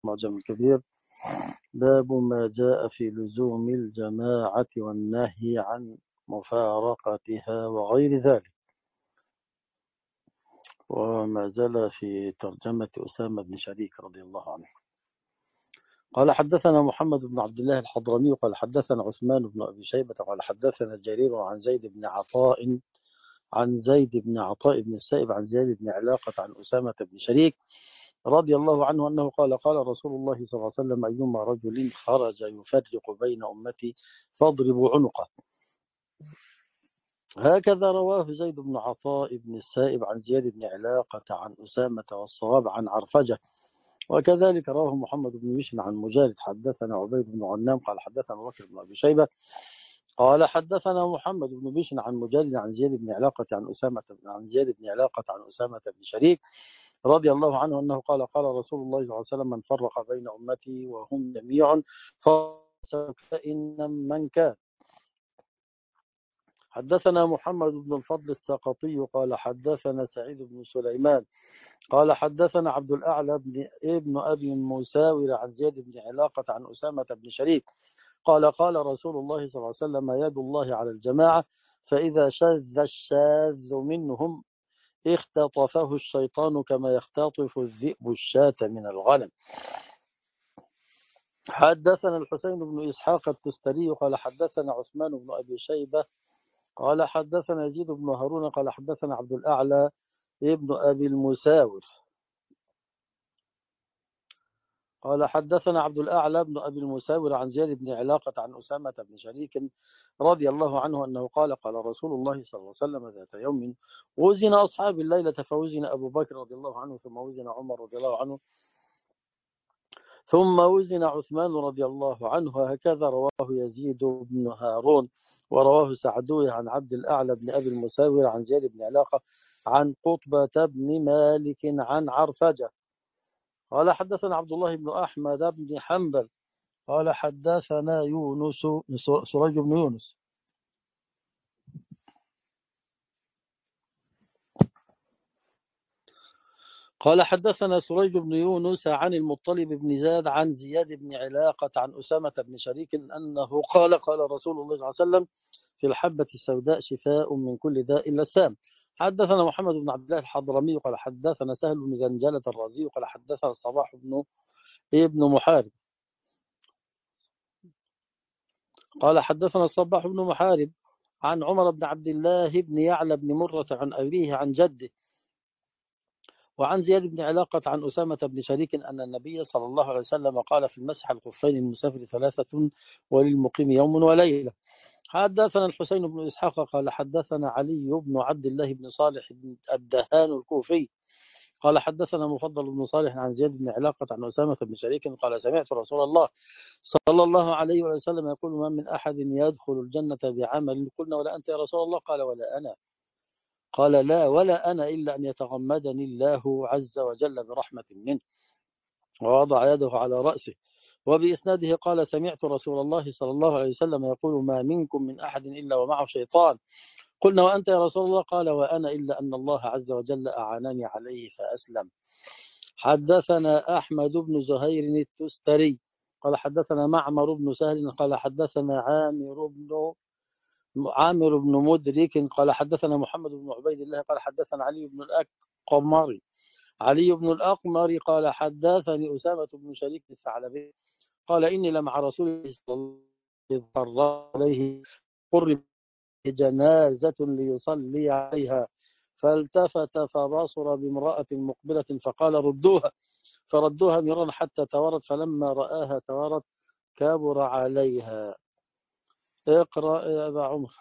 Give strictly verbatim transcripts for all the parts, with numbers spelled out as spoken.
المعجم الكبير. باب ما جاء في لزوم الجماعة والنهي عن مفارقتها وغير ذلك. وما زال في ترجمة أسامة بن شريك رضي الله عنه. قال حدثنا محمد بن عبد الله الحضرمي قال حدثنا عثمان بن أبي شيبة قال حدثنا جرير عن زيد بن عطاء عن زيد بن عطاء بن السائب عن زيد بن علاقة عن أسامة بن شريك رضي الله عنه أنه قال قال رسول الله صلى الله عليه وسلم أيما رجل خرج يفرق بين أمتي فاضربوا عنقه. هكذا رواه زيد بن عطاء بن السائب عن زياد بن علاقة عن أسامة والصواب عن عرفجة. وكذلك رواه محمد بن بشر عن مجالد حدثنا عبيد بن غنام قال حدثنا بكر بن أبي شيبة قال حدثنا محمد بن بشر عن مجالد عن زياد بن علاقة عن أسامة عن زياد بن علاقة عن أسامة بن شريك رضي الله عنه أنه قال قال رسول الله صلى الله عليه وسلم من فرق بين أمتي وهم جميع فإن من كان. حدثنا محمد بن الفضل السقطي قال حدثنا سعيد بن سليمان قال حدثنا عبد الأعلى بن ابن أبي مساور عن زياد بن علاقة عن أسامة بن شريك قال قال رسول الله صلى الله عليه وسلم يد الله على الجماعة فإذا شذ الشاذ منهم اختطفه الشيطان كما يختطف الذئب الشاة من الغنم. حدثنا الحسين بن إسحاق التستري قال حدثنا عثمان بن أبي شيبة قال حدثنا يزيد بن هارون قال حدثنا عبد الأعلى ابن أبي المساور قال حدثنا عبد الأعلى بن أبي المساور عن زياد بن علاقة عن أسامة بن شريك رضي الله عنه أنه قال قال رسول الله صلى الله عليه وسلم ذات يوم وزن أصحاب الليلة فوزن أبو بكر رضي الله عنه ثم وزن عمر رضي الله عنه ثم وزن عثمان رضي الله عنه. هكذا رواه يزيد بن هارون ورواه سعدوي عن عبد الأعلى بن أبي المساور عن زياد بن علاقة عن قطبة بن مالك عن عرفجة قال حدثنا عبد الله بن أحمد بن حنبل قال حدثنا يونس سريج بن يونس قال حدثنا سريج بن يونس عن المطلب بن زاد عن زياد بن علاقة عن أسامة بن شريك أنه قال قال رسول الله صلى الله عليه وسلم في الحبة السوداء شفاء من كل داء إلا السام. حدثنا محمد بن عبد الله الحضرمي قال حدثنا سهل بن زنجلة الرازي قال حدثنا الصباح بن ابن محارب قال حدثنا الصباح بن محارب عن عمر بن عبد الله بن يعلى بن مرة عن أبيه عن جده وعن زياد بن علاقة عن أسامة بن شريك أن النبي صلى الله عليه وسلم قال في المسح الخفين المسافر ثلاثة وللمقيم يوم وليلة. حدثنا الحسين بن إسحاق قال حدثنا علي بن عبد الله بن صالح بن الدهان الكوفي قال حدثنا مفضل بن صالح عن زياد بن علاقة عن أسامة بن شريك قال سمعت رسول الله صلى الله عليه وسلم يقول ما من أحد يدخل الجنة بعمل قلنا ولا أنت يا رسول الله قال ولا أنا قال لا ولا أنا إلا أن يتغمدني الله عز وجل برحمة منه ووضع يده على رأسه. وبإسناده قال سمعت رسول الله صلى الله عليه وسلم يقول ما منكم من أحد إلا ومعه شيطان قلنا وأنت يا رسول الله قال وأنا إلا أن الله عز وجل أعانني عليه فأسلم. حدثنا أحمد بن زهير التستري قال حدثنا معمر بن سهل قال حدثنا عامر بن عامر بن مدرك قال حدثنا محمد بن عبيد الله قال حدثنا علي بن الأقمري علي بن الأقمر قال حدثني أسامة بن شريك الثعلبي قال إني لمع رسول الله صلى الله عليه وسلم قرب جنازة ليصلي عليها فالتفت فبصر بامرأة مقبلة فقال ردوها فردوها مرارا حتى تورت فلما رآها تورت كبر عليها. اقرأ يا أبا عمر.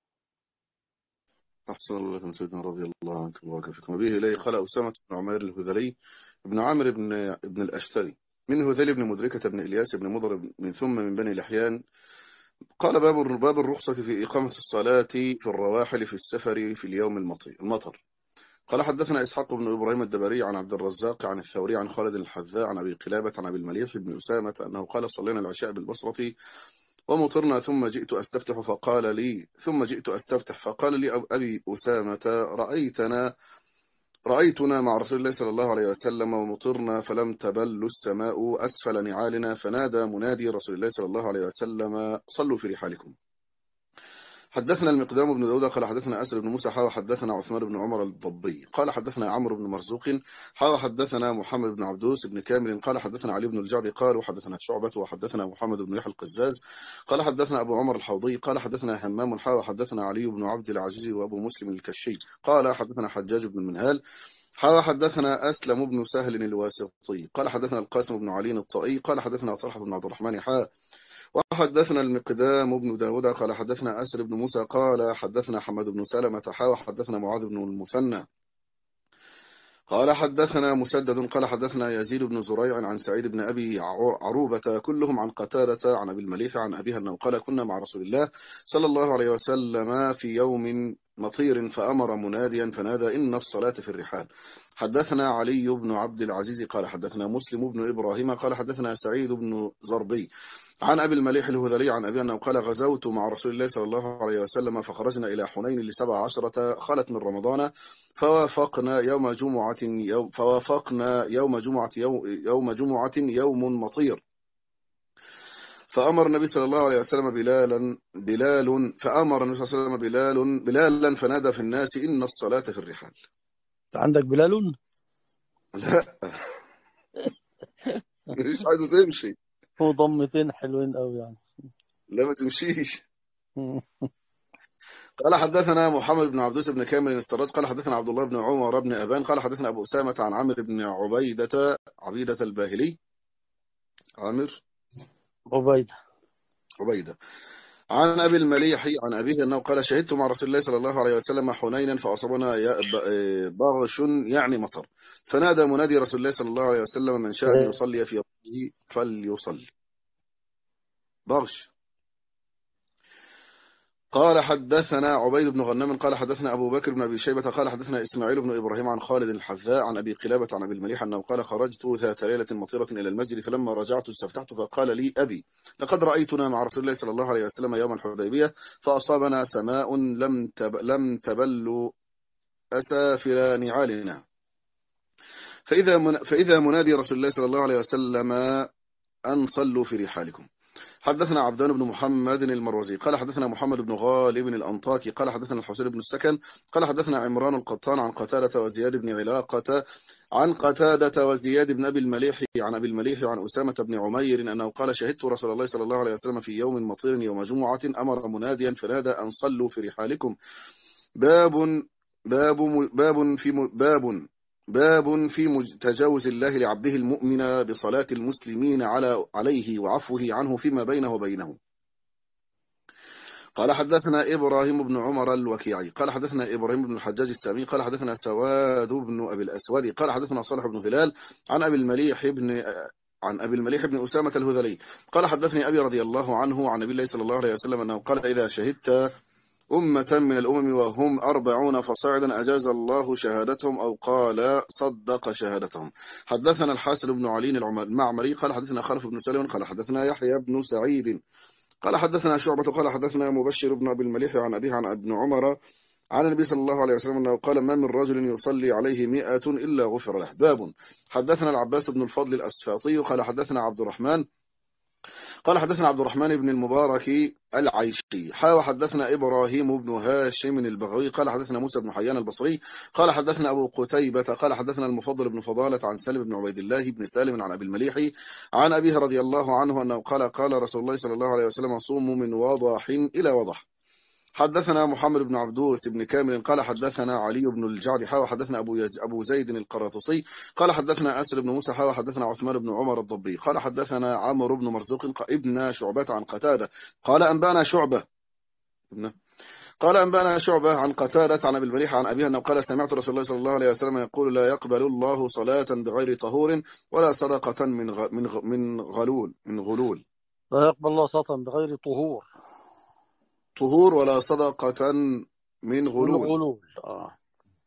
أحسن الله لكم سيدنا رضي الله عنك وبارك فيكم. وبه إليه قال أسامة بن عمير الهذلي ابن عامر بن ابن الأشتري من هذيل بن مدركة بن إلياس بن مضر من ثم من بني لحيان قال باب باب الرخصة في إقامة الصلاة في الرواحل في السفر في اليوم المطر. قال حدثنا إسحاق بن إبراهيم الدبري عن عبد الرزاق عن الثوري عن خالد الحذاء عن أبي قلابة عن أبي المليح بن أسامة أنه قال صلينا العشاء بالبصرة ومطرنا ثم جئت أستفتح فقال لي ثم جئت أستفتح فقال لي أبي أسامة رأيتنا رأيتنا مع رسول الله صلى الله عليه وسلم ومطرنا فلم تبل السماء أسفل نعالنا، فنادى منادي رسول الله صلى الله عليه وسلم صلوا في رحالكم. حدثنا المقدام بن داود قال حدثنا أسر بن موسى حاوى حدثنا عثمان بن عمر الضبي قال حدثنا عمرو بن مرزوق حاوى حدثنا محمد بن عبدوس بن كامل قال حدثنا علي بن الجعد قال وحدثنا شعبة وحدثنا محمد بن يحيى القزاز قال حدثنا أبو عمر الحوضي قال حدثنا همام حاوى حدثنا علي بن عبد العزيز وأبو مسلم الكشي قال حدثنا حجاج بن المنهال حاوى حدثنا أسلم بن سهل الواسطي قال حدثنا القاسم بن علي الطائي قال حدثنا طلحة بن عبد الرحمن حاء وحدثنا المقدام بن داود قال حدثنا أسر بن موسى قال حدثنا حمد بن سلمة حاوى حدثنا معاذ بن المثنى قال حدثنا مسدد قال حدثنا يزيد بن زريع عن سعيد بن أبي عروبة كلهم عن قتادة عن أبي المليح عن أبيها أنه قال كنا مع رسول الله صلى الله عليه وسلم في يوم مطير فأمر مناديا فنادى إن الصلاة في الرحال. حدثنا علي بن عبد العزيز قال حدثنا مسلم بن إبراهيم قال حدثنا سعيد بن زربي عن أبي المليح الهذلي عن أبي أنه قال غزوت مع رسول الله صلى الله عليه وسلم فخرجنا إلى حنين لسبع عشرة خلت من رمضان فوافقنا يوم جمعة يوم فوافقنا يوم جمعة يوم, يوم جمعة يوم مطير فأمر النبي صلى الله عليه وسلم بلالا بلال فأمر النبي صلى الله عليه وسلم بلال بلالا فنادى في الناس إن الصلاة في الرحال. عندك بلال؟ لا مش عايزه تمشي. هو ضمتين حلوين قوي يعني. لا ما تمشيش. قال حدثنا محمد بن عبدوس بن كامل السراج قال حدثنا عبد الله بن عمر بن أبان قال حدثنا أبو أسامة عن عامر بن عبيدة عبيدة الباهلي عامر عبيدة عبيدة عن أبي المليح عن أبيه أنه قال شهدت مع رسول الله صلى الله عليه وسلم حنينا فأصابنا بغش يعني مطر فنادى منادي رسول الله صلى الله عليه وسلم من شاء أن يصلي في يومه فليصلي. بغش. قال حدثنا عبيد بن غنم قال حدثنا أبو بكر بن أبي شيبة قال حدثنا إسماعيل بن إبراهيم عن خالد الحذاء عن أبي قلابة عن أبي المليح أنه قال خرجت ذات ليلة مطيرة إلى المسجد فلما رجعت استفتحت فقال لي أبي لقد رأيتنا مع رسول الله صلى الله عليه وسلم يوم الحديبية فأصابنا سماء لم تب لم تبل أسافل نعالنا فإذا من فإذا منادي رسول الله صلى الله عليه وسلم أن صلوا في رحالكم. حدثنا عبدان بن محمد المروزي قال حدثنا محمد بن غالب الأنطاكي قال حدثنا الحسين بن السكن قال حدثنا عمران القطان عن قتادة وزياد بن علاقة عن قتادة وزياد بن أبي المليح عن أبي المليح عن أسامة بن عمير أنه قال شهدت رسول الله صلى الله عليه وسلم في يوم مطير يوم جمعة أمر مناديا فنادى أن صلوا في رحالكم. باب باب باب في باب باب في تجاوز الله لعبده المؤمن بصلاة المسلمين على عليه وعفوه عنه فيما بينه وبينه. قال حدثنا إبراهيم بن عمر الوكيعي قال حدثنا إبراهيم بن الحجاج السامي قال حدثنا سواد بن أبي الأسود قال حدثنا صالح بن هلال عن أبي المليح بن عن أبي المليح بن أسامة الهذلي قال حدثني أبي رضي الله عنه عن نبي الله صلى الله عليه وسلم أنه قال إذا شهدت أمة من الأمم وهم أربعون فصاعدا أجاز الله شهادتهم أو قال صدق شهادتهم. حدثنا الحاسن بن علي المعمري قال حدثنا خلف بن سليم قال حدثنا يحيى بن سعيد قال حدثنا شعبة قال حدثنا مبشر بن أبي المليح عن أبيه عن ابن عمر عن النبي صلى الله عليه وسلم أنه قال ما من رجل يصلي عليه مئة إلا غفر له. باب. حدثنا العباس بن الفضل الأسفاطي قال حدثنا عبد الرحمن قال حدثنا عبد الرحمن بن المبارك العيشي حا حدثنا إبراهيم بن هاشم البغوي قال حدثنا موسى بن حيان البصري قال حدثنا أبو قتيبة قال حدثنا المفضل بن فضالة عن سالم بن عبيد الله بن سالم عن أبي المليح عن أبيه رضي الله عنه أنه قال قال رسول الله صلى الله عليه وسلم صوموا من وضح إلى وضح. حدثنا محمد بن عبدوس بن كامل قال حدثنا علي بن الجعد حا حدثنا أبو, يز... أبو زيد القراطسي قال حدثنا أسر بن موسى حا حدثنا عثمان بن عمر الضبي قال حدثنا عمرو بن مرزوق ابن شعبة عن قتادة قال أنبانا شعبة قال أنبانا شعبة عن قتادة عن أبي المليح عن أبيها أنه قال سمعت رسول الله صلى الله عليه وسلم يقول لا يقبل الله صلاة بغير طهور ولا صدقة من غ... من غ... من غلول من غلول لا يقبل الله صلاة بغير طهور طهور ولا صدقة من غلول, من غلول. آه.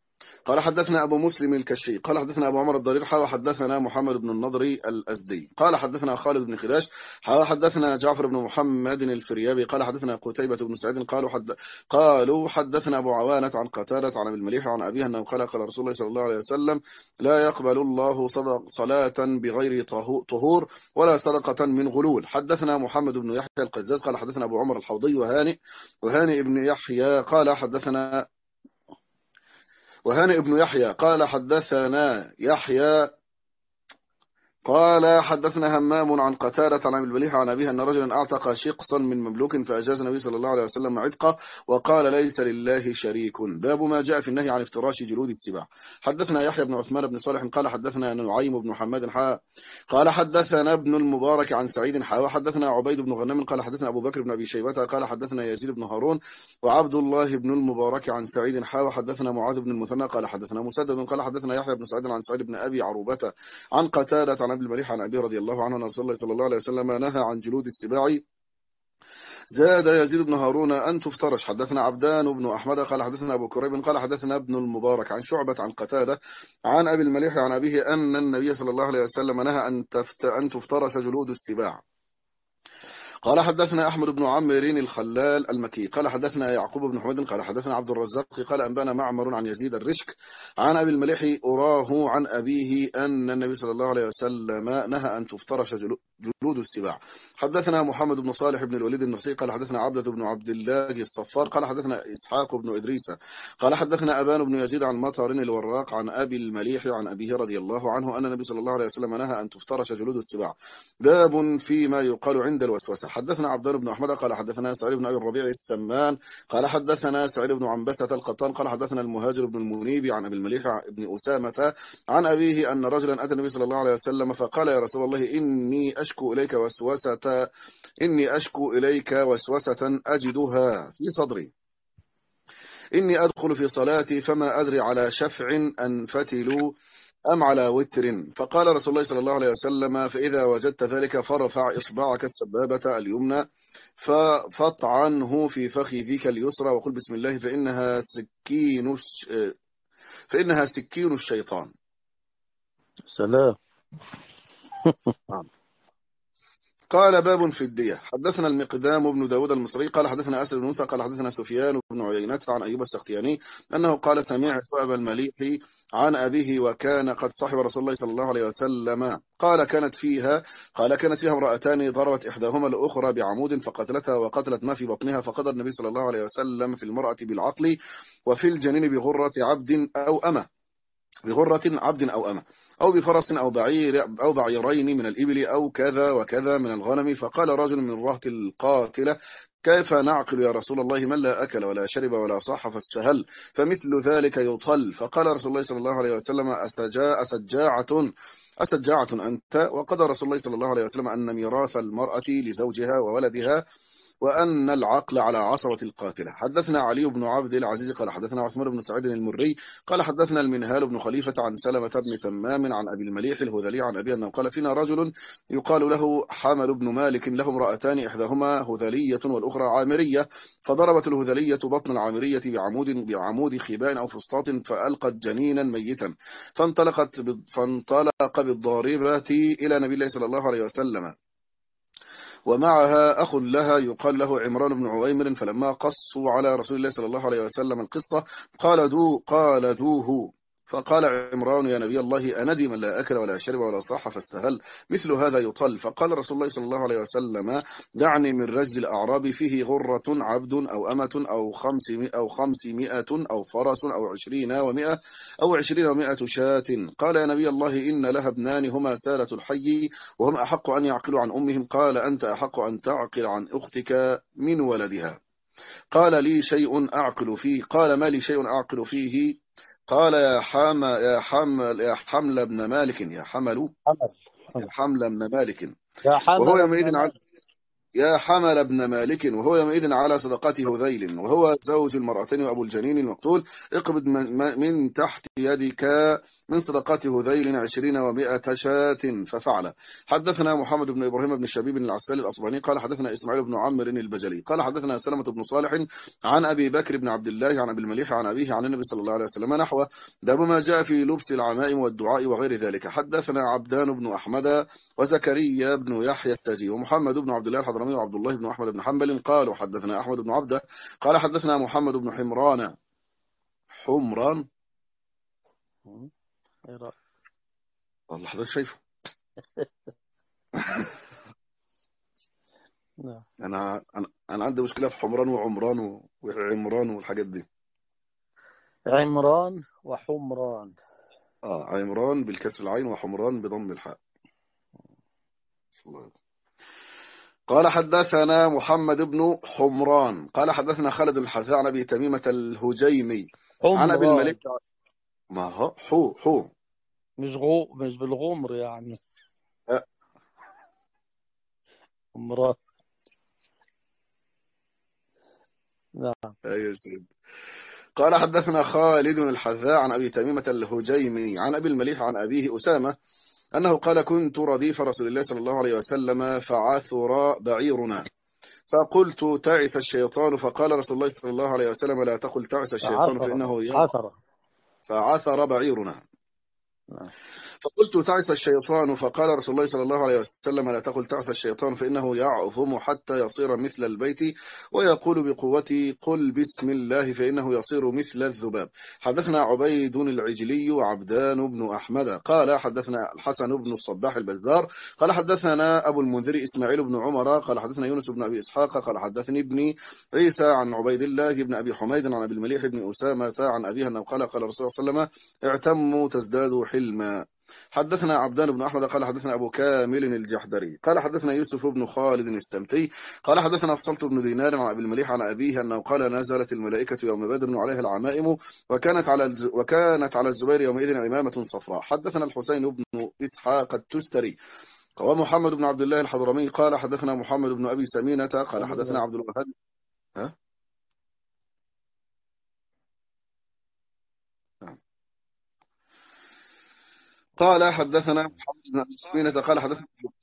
قال حدثنا أبو مسلم الكشي قال حدثنا أبو عمر الضرير حا وحدثنا محمد بن النضري الأزدي قال حدثنا خالد بن خداش حا حدثنا جعفر بن محمد الفريابي قال حدثنا قتيبة بن سعيد قالوا حد قالوا حدثنا أبو عوانة عن قتادة عن أبي المليح عن أبيها أنه قال قال رسول الله صلى الله عليه وسلم لا يقبل الله صدق صلاة بغير طهور ولا صدقة من غلول. حدثنا محمد بن يحيى القزاز قال حدثنا أبو عمر الحوضي وهانئ وهانئ بن يحيى قال حدثنا وهانئ بن يحيى قال حدثنا يحيى قال حدثنا همام عن قتادة عن المليح عن أبيه أن رجلا أعتق شقصا من مملوك فأجاز النبي صلى الله عليه وسلم عتقه وقال ليس لله شريك. باب ما جاء في النهي عن افتراش جلود السباع. حدثنا يحيى بن عثمان بن صالح قال حدثنا نعيم بن حماد حا قال حدثنا ابن المبارك عن سعيد حا وحدثنا عبيد بن غنم قال حدثنا أبو بكر بن أبي شيبة قال حدثنا يزيد بن هارون وعبد الله بن المبارك عن سعيد حا وحدثنا معاذ بن المثنى قال حدثنا مسدد قال حدثنا يحيى بن سعيد عن سعيد بن أبي عروبة عن قتادة عن المليح عن أبي رضي الله عنه أن رسول الله صلى الله عليه وسلم نهى عن جلود السباع. زاد يزيد بن هارون أن تفترش. حدثنا عبدان بن أحمد قال حدثنا أبو كريب قال حدثنا ابن المبارك عن شعبة عن قتادة عن أبي المليح عن أبيه أن النبي صلى الله عليه وسلم نهى أن أن تفترش جلود السباع. قال حدثنا أحمد بن عمرو الخلال المكي قال حدثنا يعقوب بن حميد قال حدثنا عبد الرزاق قال أنبانا معمر عن يزيد الرشك عن أبي المليح أراه عن أبيه أن النبي صلى الله عليه وسلم نهى أن تفترش جلود السباع. حدثنا محمد بن صالح بن الوليد النصي قال حدثنا عبدة بن عبد الله الصفار قال حدثنا إسحاق بن إدريس قال حدثنا أبان بن يزيد عن مطر الوراق عن أبي المليح عن أبيه رضي الله عنه أن النبي صلى الله عليه وسلم نهى أن تفترش جلود السباع. باب فيما يقال عند الوسوسة. حدثنا عبد الله بن أحمد قال حدثنا سعيد بن أبي الربيع السمان قال حدثنا سعيد بن عنبسة القطان قال حدثنا المهاجر بن المنيب عن أبي المليح بن أسامة عن أبيه أن رجلا أتى النبي صلى الله عليه وسلم فقال يا رسول الله إني أشكو إليك وسوسة إني أشكو إليك وسوسة أجدها في صدري إني أدخل في صلاتي فما أدري على شفع أنفتل أم على وتر. فقال رسول الله صلى الله عليه وسلم فإذا وجدت ذلك فرفع إصبعك السبابة اليمنى فاطعنه في فخذك اليسرى وقل بسم الله فإنها سكين فإنها سكين الشيطان. سلام. قال باب في الدية. حدثنا المقدام بن داود المصري قال حدثنا أسد بن موسى قال حدثنا سفيان بن عيينة عن أيوب السختياني أنه قال سمعت أبا المليح عن أبيه وكان قد صحب رسول الله صلى الله عليه وسلم قال كانت فيها قال كانت فيها امرأتان ضربت إحداهما الأخرى بعمود فقتلتها وقتلت ما في بطنها فقضى النبي صلى الله عليه وسلم في المرأة بالعقل وفي الجنين بغرة عبد أو أمة بغرة عبد أو أمة أو بفرس أو بعير أو بعيرين من الإبل أو كذا وكذا من الغنم. فقال رجل من رهط القاتلة كيف نعقل يا رسول الله من لا أكل ولا شرب ولا صح فاستهل فمثل ذلك يطل. فقال رسول الله صلى الله عليه وسلم أسجاء أسجاعة أسجاعة أنت. وقضى رسول الله صلى الله عليه وسلم أن ميراث المرأة لزوجها وولدها وأن العقل على عصبة القاتلة. حدثنا علي بن عبد العزيز قال حدثنا عثمان بن سعيد المري قال حدثنا المنهال بن خليفة عن سلمة بن ثمام عن أبي المليح الهذلي عن أبي أنه قال فينا رجل يقال له حمل بن مالك له امرأتان إحداهما هذلية والأخرى عامرية فضربت الهذلية بطن العامرية بعمود بعمود خباء أو فسطاط فألقت جنينا ميتا فانطلقت فانطلق بالضاربة إلى نبي الله صلى الله عليه وسلم ومعها أخ لها يقال له عمران بن عويمر فلما قصوا على رسول الله صلى الله عليه وسلم القصة قال دو قال دوه فقال عمران يا نبي الله أندي من لا أكل ولا شرب ولا صح فاستهل مثل هذا يطل. فقال رسول الله صلى الله عليه وسلم دعني من رجز الأعراب فيه غرة عبد أو أمة أو خمس أو خمسمائة أو فرس أو عشرين ومائة أو عشرين ومائة شاة. قال يا نبي الله إن لها ابنان هما سالة الحي وهم أحق أن يعقلوا عن أمهم. قال أنت أحق أن تعقل عن أختك من ولدها. قال لي شيء أعقل فيه. قال ما لي شيء أعقل فيه. قال يا حم يا حمل يا حمل ابن مالك يا حمل حمل يا حمل ابن مالك يا حمل وهو ابن يومئذ عد مالك يا حمل ابن مالك، وهو يومئذ على صدقات هذيل، وهو زوج المرأتين وأبو الجنين المقتول، اقبض من, من تحت يدك من صدقات هذيل عشرين ومائة شاة، ففعل. حدثنا محمد بن إبراهيم بن شبيب العسالي الأصبهاني قال حدثنا إسماعيل بن عمرو البجلي قال حدثنا سلمة بن صالح عن أبي بكر بن عبد الله عن أبي المليح عن أبيه عن النبي صلى الله عليه وسلم نحوه، باب ما جاء في لبس العمائم والدعاء وغير ذلك. حدثنا عبدان بن أحمد وزكريا بن يحيى الساجي ومحمد بن عبد الله الحضرمي وعبد الله بن أحمد بن حنبل قالوا حدثنا أحمد بن عبده قال حدثنا محمد بن حمران حمران مم. ايه رأيك؟ والله حضرتك شايفه. نعم. أنا أنا أنا عندي مشكلة في حمران وعمران و- وعمران والحاجات دي. عمران وحمران. آه عمران بالكسر العين وحمران بضم الحاء. قال حدثنا محمد بن حمران قال حدثنا خالد الحذاء عن أبي تميمة الهجيمي عن أبي حمران الملك. ما هو حو حو مش غو مش بالغمر يعني. أه. حمران. نعم. أيوة سيد. قال حدثنا خالد الحذاء عن أبي تميمة الهجيمي عن أبي المليح عن أبيه أسامة أنه قال كنت رديف رسول الله صلى الله عليه وسلم فعثر بعيرنا فقلت تعس الشيطان، فقال رسول الله صلى الله عليه وسلم لا تقل تعس الشيطان عثرة فإنه يضع. عثرة. فعثر بعيرنا نعم. فقلت تعس الشيطان، فقال رسول الله صلى الله عليه وسلم لا تقل تعس الشيطان فإنه يعظم حتى يصير مثل البيت، ويقول بقوتي قل بسم الله فإنه يصير مثل الذباب. حدثنا عبيد العجلي وعبدان بن أحمد قال حدثنا الحسن بن الصباح البزار قال حدثنا أبو المنذر إسماعيل بن عمر قال حدثنا يونس بن أبي إسحاق قال حدثني ابني عيسى عن عبيد الله بن أبي حميد عن أبي المليح بن أسامة عن أبيه أنه قال قال رسول الله صلى الله عليه وسلم اعتموا تزدادوا حلما. حدثنا عبدان بن أحمد قال حدثنا أبو كامل الجحدري قال حدثنا يوسف بن خالد السمتي قال حدثنا الصلت بن دينار عن أبي المليح عن أبيه أنه قال نزلت الملائكة يوم بدر عليها العمائم، وكانت على الز... وكانت على الزبير يومئذ عمامة صفراء. حدثنا الحسين بن إسحاق التستري ومحمد بن عبد الله الحضرمي قال حدثنا محمد بن أبي سمينة قال حدثنا عبد الوهاب. ها؟ قال حدثنا محمد بن أبي سمينة قال حدثنا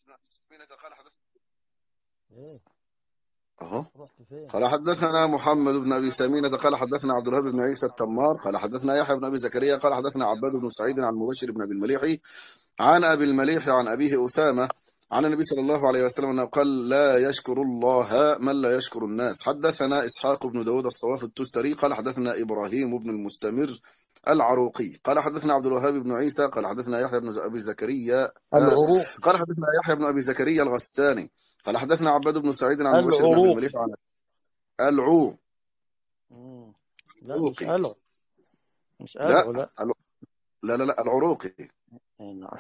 ايه أهو. رحت فين؟ قال حدثنا محمد بن أبي سمينة قال حدثنا عبد الوهاب بن عيسى التمار قال حدثنا يحيى بن أبي زكريا قال حدثنا عباد بن سعيد عن مبشر بن أبي المليح عن أبي المليح عن أبيه أسامة عن النبي صلى الله عليه وسلم أنه قال لا يشكر الله من لا يشكر الناس. حدثنا إسحاق بن داود الصواف التستري قال حدثنا إبراهيم بن المستمر العروقي قال حدثنا عبد الوهاب بن عيسى قال حدثنا يحيى بن أبي زكريا آه العروق. قال حدثنا يحيى بن أبي زكريا الغساني قال حدثنا عباد بن سعيد عن مبشر بن أبي العروق. المليح عن العو مم. لا مش العروقي. ألو. مش ألو. لا لا. الع- لا لا لا العروقي. إيه نعم.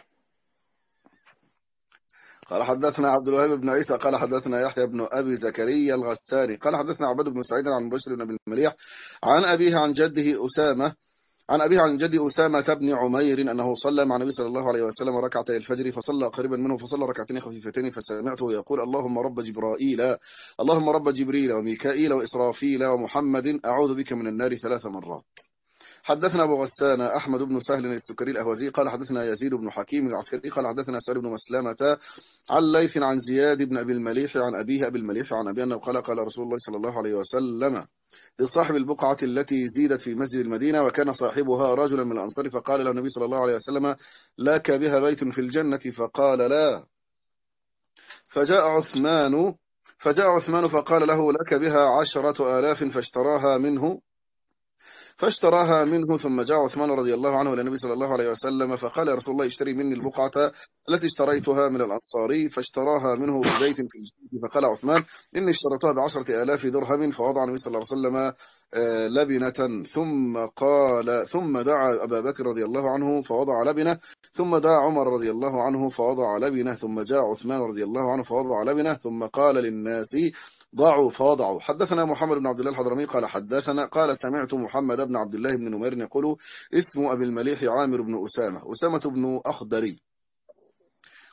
قال حدثنا عبد الوهاب بن عيسى قال حدثنا يحيى بن أبي زكريا الغساني قال حدثنا عباد بن سعيد عن مبشر بن أبي المليح عن أبيه عن جده أسامة عن أبيه عن جدي أسامة بن عمير أنه صلى مع النبي صلى الله عليه وسلم ركعتي الفجر فصلى قريبا منه فصلى ركعتين خفيفتين فسمعته يقول اللهم رب جبرائيل اللهم رب جبريل وميكائيل وإسرافيل ومحمد أعوذ بك من النار ثلاث مرات. حدثنا أبو غسان أحمد بن سهل السكري الأهوزي قال حدثنا يزيد بن حكيم العسكري قال حدثنا سعيد بن مسلمة عن ليث عن زياد بن أبي المليح عن أبيه أبي المليح عن أبي أنه قال قال رسول الله صلى الله عليه وسلم لصاحب البقعة التي زيدت في مسجد المدينة وكان صاحبها رجلا من الأنصار فقال له النبي صلى الله عليه وسلم لك بها بيت في الجنة فقال لا. فجاء عثمان فجاء عثمان فقال له لك بها عشرة آلاف فاشتراها منه فاشتراها منه. ثم جاء عثمان رضي الله عنه إلى النبي صلى الله عليه وسلم فقال يا رسول الله اشتري مني البقعة التي اشتريتها من الأنصاري فاشتراها منه ببيت في الجنة. فقال عثمان إني اشتريتها بعشرة آلاف درهم. فوضع النبي صلى الله عليه وسلم آه، لبنة ثم قال ثم دعا أبا بكر رضي الله عنه فوضع لبنة ثم دعا عمر رضي الله عنه فوضع لبنة ثم جاء عثمان رضي الله عنه فوضع لبنة ثم قال للناس ضعوا فوضعوا. حدثنا محمد بن عبد الله الحضرمي قال حدثنا قال سمعت محمد بن عبد الله بن نمير يقول اسم أبي المليح عامر بن أسامة أسامة بن أخضري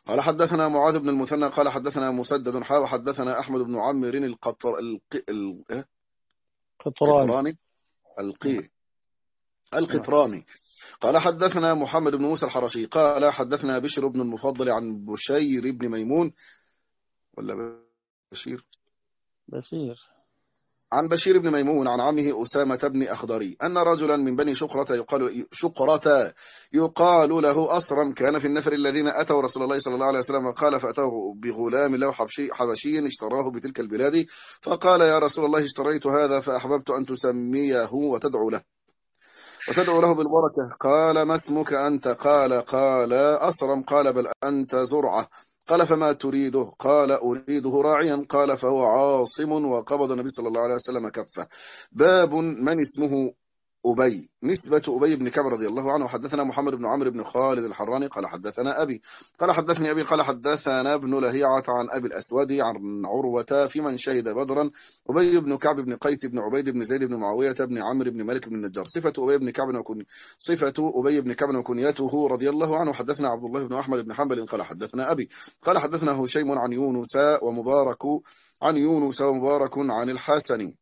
قال حدثنا معاذ بن المثنى قال حدثنا مسدد حا وحدثنا أحمد بن عمرو القطر الق... ال... إيه؟ قطران. قطراني القي القطراني قال حدثنا محمد بن موسى الحرشي قال حدثنا بشر بن المفضل عن بشير بن ميمون ولا بشير بشير. عن بشير بن ميمون عن عمه أسامة بن أخضري أن رجلا من بني شقرة يقال شقرة يقال له أصرم كان في النفر الذين أتوا رسول الله صلى الله عليه وسلم قال فأتوه بغلام له حبشي حبشي اشتراه بتلك البلاد فقال يا رسول الله اشتريت هذا فأحببت أن تسميه وتدعو له وتدعو له بالبركة قال ما اسمك أنت قال قال أصرم قال بل أنت زرعة قال فما تريده قال أريده راعيا قال فهو عاصم وقبض النبي صلى الله عليه وسلم كفه. باب من اسمه أبي نسبة أبي بن كعب رضي الله عنه. حدثنا محمد بن عمرو بن خالد الحراني قال حدثنا أبي قال حدثني أبي قال حدثنا ابن لهيعة عن أبي الأسود عن عروة في من شهد بدرا أبي بن كعب بن قيس بن عبيد بن زيد بن معاوية بن عمرو بن مالك بن النجار. صفة أبي بن كعب وكن صفة أبي بن كعب وكنيته رضي الله عنه. حدثنا عبد الله بن أحمد بن حنبل قال حدثنا أبي قال حدثنا هشيم عن يونس ومبارك عن يونس ومبارك عن الحسن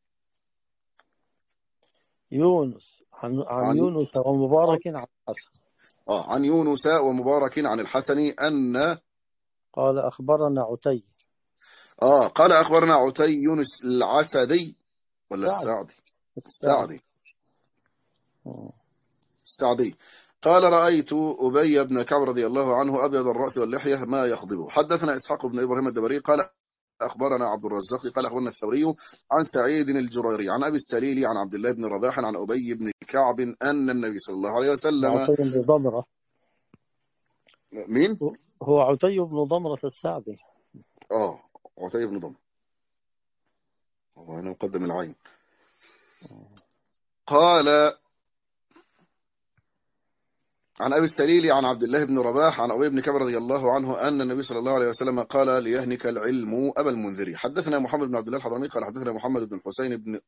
يونس عن, عن عن يونس ومبارك عن حسن آه عن يونس ومبارك عن الحسن أن قال أخبرنا عتي آه قال أخبرنا عتي يونس العسدي ولا سعد السعدي السعد. السعدي السعدي قال رأيت أبي بن كعب رضي الله عنه أبيض الرأس واللحية ما يخضبه. حدثنا إسحاق بن إبراهيم الدبري قال أخبرنا عبد الرزاق قال أخبرنا الثوري عن سعيد الجريري عن أبي السليل عن عبد الله بن رباح عن أبي بن كعب أن النبي صلى الله عليه وسلم. عتي بن ضمرة. مين؟ هو عتي بن ضمرة السعدي. آه عتي بن ضمر هو أنا مقدم العين. قال عن أبي السليل عن عبد الله بن رباح عن أبي بن كعب رضي الله عنه أن النبي صلى الله عليه وسلم قال ليهنك العلم أبا المنذري. حدثنا محمد بن عبد الله الحضرمي قال حدثنا محمد بن الحسين بن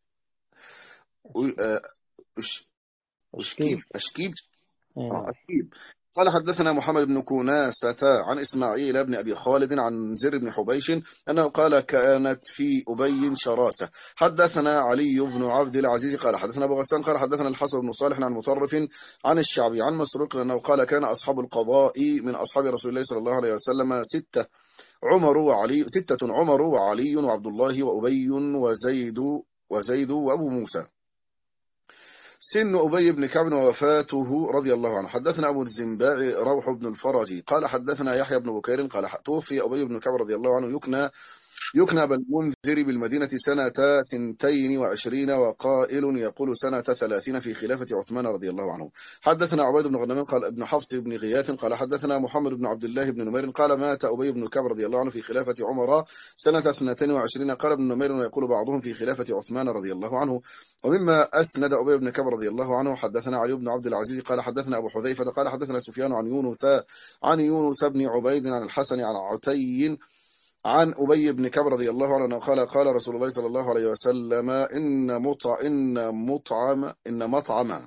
أشكيب أشكيب. أشكيب آه نعم. أشكيب قال حدثنا محمد بن كناسة عن إسماعيل بن أبي خالد عن زر بن حبيش أنه قال كانت في أبي شراسة. حدثنا علي بن عبد العزيز قال حدثنا أبو غسان قال حدثنا الحسن بن صالح عن مطرف عن الشعبي عن مسروق أنه قال كان أصحاب القضاء من أصحاب رسول الله صلى الله عليه وسلم ستة عمر وعلي ستة عمر وعلي وعبد الله وأبي وزيد وزيد وأبو موسى. سن أبي بن كعب ووفاته رضي الله عنه. حدثنا أبو الزنباع روح بن الفرج قال حدثنا يحيى بن بكير قال توفي أبي بن كعب رضي الله عنه يكنى يكنى بالمنذر بالمدينة سنة ثنتين وعشرين وقائل يقول سنة ثلاثين في خلافة عثمان رضي الله عنه. حدثنا عبيد بن غنم قال ابن حفص بن غياث قال حدثنا محمد بن عبد الله بن نمير قال مات أبي بن كعب رضي الله عنه في خلافة عمر سنة اثنتين وعشرين قال ابن نمير ويقول بعضهم في خلافة عثمان رضي الله عنه. ومما أسند أبي بن كعب رضي الله عنه حدثنا علي بن عبد العزيز قال حدثنا أبو حذيفة قال حدثنا سفيان عن يونس عن يونس بن عبيد عن الحسن عن عتي عن أبي بن كعب رضي الله عنه قال قال رسول الله صلى الله عليه وسلم إن مطع إن مطعم إن مطعم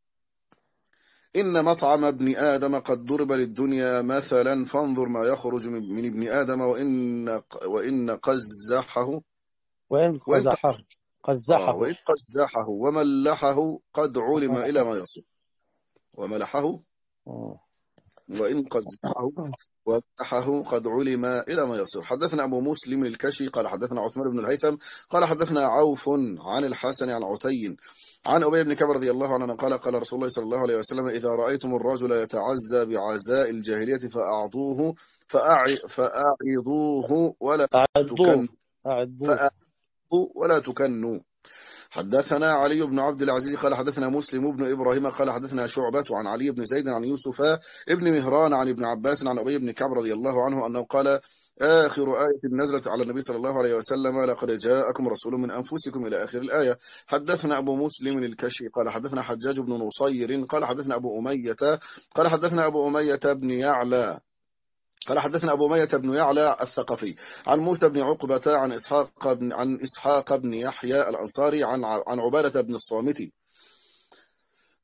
إن مطعم ابن آدم قد ضرب للدنيا مثلا فانظر ما يخرج من, من ابن آدم وإن وإن قزحه وإن وإن قزحه آه قزحه وإن قزحه وملحه قد علم إلى ما يصل وملحه وإن قزحه وفتحه قد علم إلى ما يصير. حدثنا أبو مسلم الكشي قال حدثنا عثمان بن الهيثم قال حدثنا عوف عن الحسن عن عتي عن أبي بن كعب رضي الله عنه قال قال رسول الله صلى الله عليه وسلم إذا رأيتم الرجل يتعزى بعزاء الجاهلية فأعطوه فأعي فأعيضوه ولا أعدوه تكن أعدوه. فأعيضوه ولا تكنوا. حدثنا علي بن عبد العزيز قال حدثنا مسلم بن إبراهيم قال حدثنا شعبة عن علي بن زيد عن يوسف ابن مهران عن ابن عباس عن أبي بن كعب رضي الله عنه أنه قال آخر آية نزلت على النبي صلى الله عليه وسلم لقد جاءكم رسول من أنفسكم إلى آخر الآية. حدثنا أبو مسلم الكشي قال حدثنا حجاج بن نصير قال حدثنا أبو أمية قال حدثنا أبو أمية بن يعلى قال حدثنا أبو أمية بن يعلى الثقفي عن موسى بن عقبة عن إسحاق بن عن إسحاق بن يحيى الأنصاري عن عن عبادة بن الصامت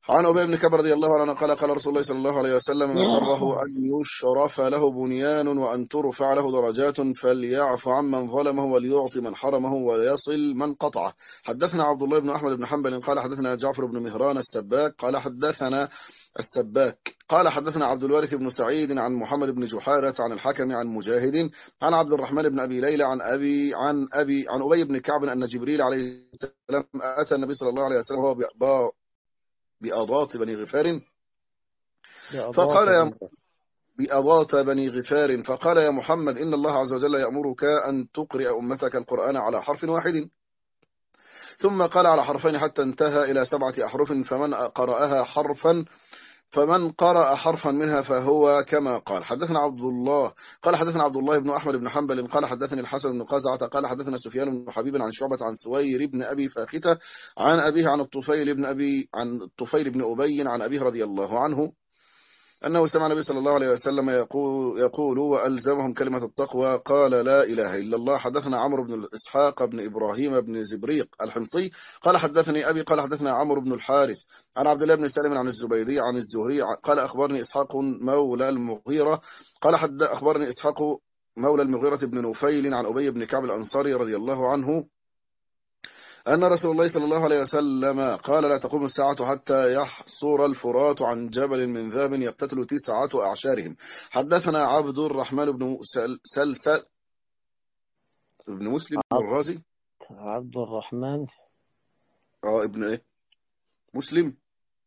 عن أبي بن كعب رضي الله عنه قال قال رسول الله صلى الله عليه وسلم من سره أن يشرف له بنيان وأن ترفع له درجات فليعف عمن ظلمه وليعطي من حرمه ويصل من قطعه. حدثنا عبد الله بن أحمد بن حنبل قال حدثنا جعفر بن مهران السباك قال حدثنا السباك قال حدثنا عبد الوارث بن سعيد عن محمد بن جحارة عن الحكم عن مجاهد عن عبد الرحمن بن أبي ليلى عن أبي عن أبي عن أبي بن كعب أن جبريل عليه السلام أتى النبي صلى الله عليه وسلم وهو بأضاط بني غفار بأضاف فقال يا بن بأضاط بني غفار فقال يا محمد إن الله عز وجل يأمرك أن تقرئ أمتك القرآن على حرف واحد، ثم قال على حرفين حتى انتهى إلى سبعة أحرف، فمن قرأها حرفا فمن قرأ حرفا منها فهو كما قال. حدثنا عبد الله قال حدثنا عبد الله بن أحمد بن حنبل قال حدثني الحسن بن قزعة قال حدثنا سفيان بن حبيب عن شعبة عن سوير بن أبي فاختة عن أبيه عن الطفيل بن أبي عن الطفيل بن أبي عن أبيه رضي الله عنه أنه سمع النبي صلى الله عليه وسلم يقول, يقول وألزمهم كلمة التقوى قال لا إله إلا الله. حدثنا عمرو بن إسحاق بن إبراهيم بن زبريق الحمصي قال حدثني أبي قال حدثنا عمرو بن الحارث عن عبد الله بن سالم عن الزبيدي عن الزهري قال أخبرني إسحاق مولى المغيرة قال حد أخبرني إسحاق مولى المغيرة بن نفيل عن أبي بن كعب الأنصاري رضي الله عنه أن رسول الله صلى الله عليه وسلم قال لا تقوم الساعة حتى يحصر الفرات عن جبل من ذهب يقتتل تسعة أعشارهم. حدثنا عبد الرحمن بن سلسل ابن مسلم الرازي عبد الرحمن اه ابن ايه مسلم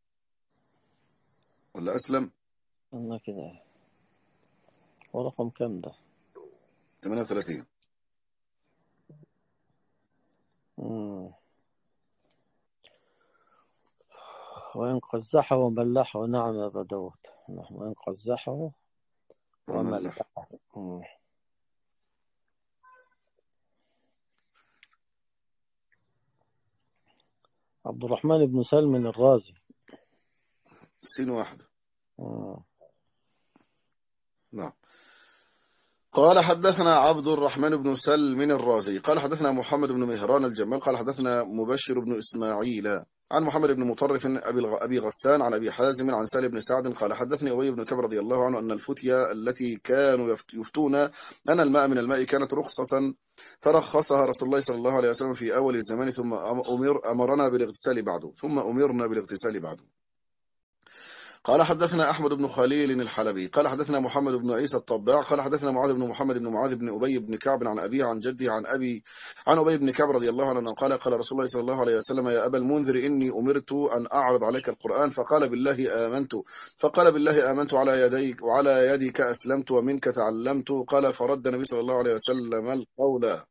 ولا أسلم أنا كده ورقم كم ده؟ ثمانية وثلاثين. مم. وإن قزحه وملحه نعم يا أبا داود، وإن قزحه وملحه. مم. عبد الرحمن بن سلم الرازي. سين واحدة. مم. نعم. قال حدثنا عبد الرحمن بن سلم الرازي قال حدثنا محمد بن مهران الجمال قال حدثنا مبشر بن إسماعيل عن محمد بن مطرف أبي غسان عن أبي حازم عن سالم بن سعد قال حدثني أبي بن كعب رضي الله عنه أن الفتية التي كانوا يفتون أن الماء من الماء كانت رخصة ترخصها رسول الله صلى الله عليه وسلم في أول الزمان ثم أمر أمرنا بالاغتسال بعده ثم أمرنا بالاغتسال بعده. قال حدثنا أحمد بن خليل الحلبي قال حدثنا محمد بن عيسى الطباع قال حدثنا معاذ بن محمد بن معاذ بن أبي بن كعب عن أبيه عن جدي عن أبي عن أبي بن كعب رضي الله عنه قال قال رسول الله صلى الله عليه وسلم يا أبا المنذر إني أمرت أن أعرض عليك القرآن فقال بالله آمنت فقال بالله آمنت على يديك وعلى يدك أسلمت ومنك تعلمت. قال فرد النبي صلى الله عليه وسلم القول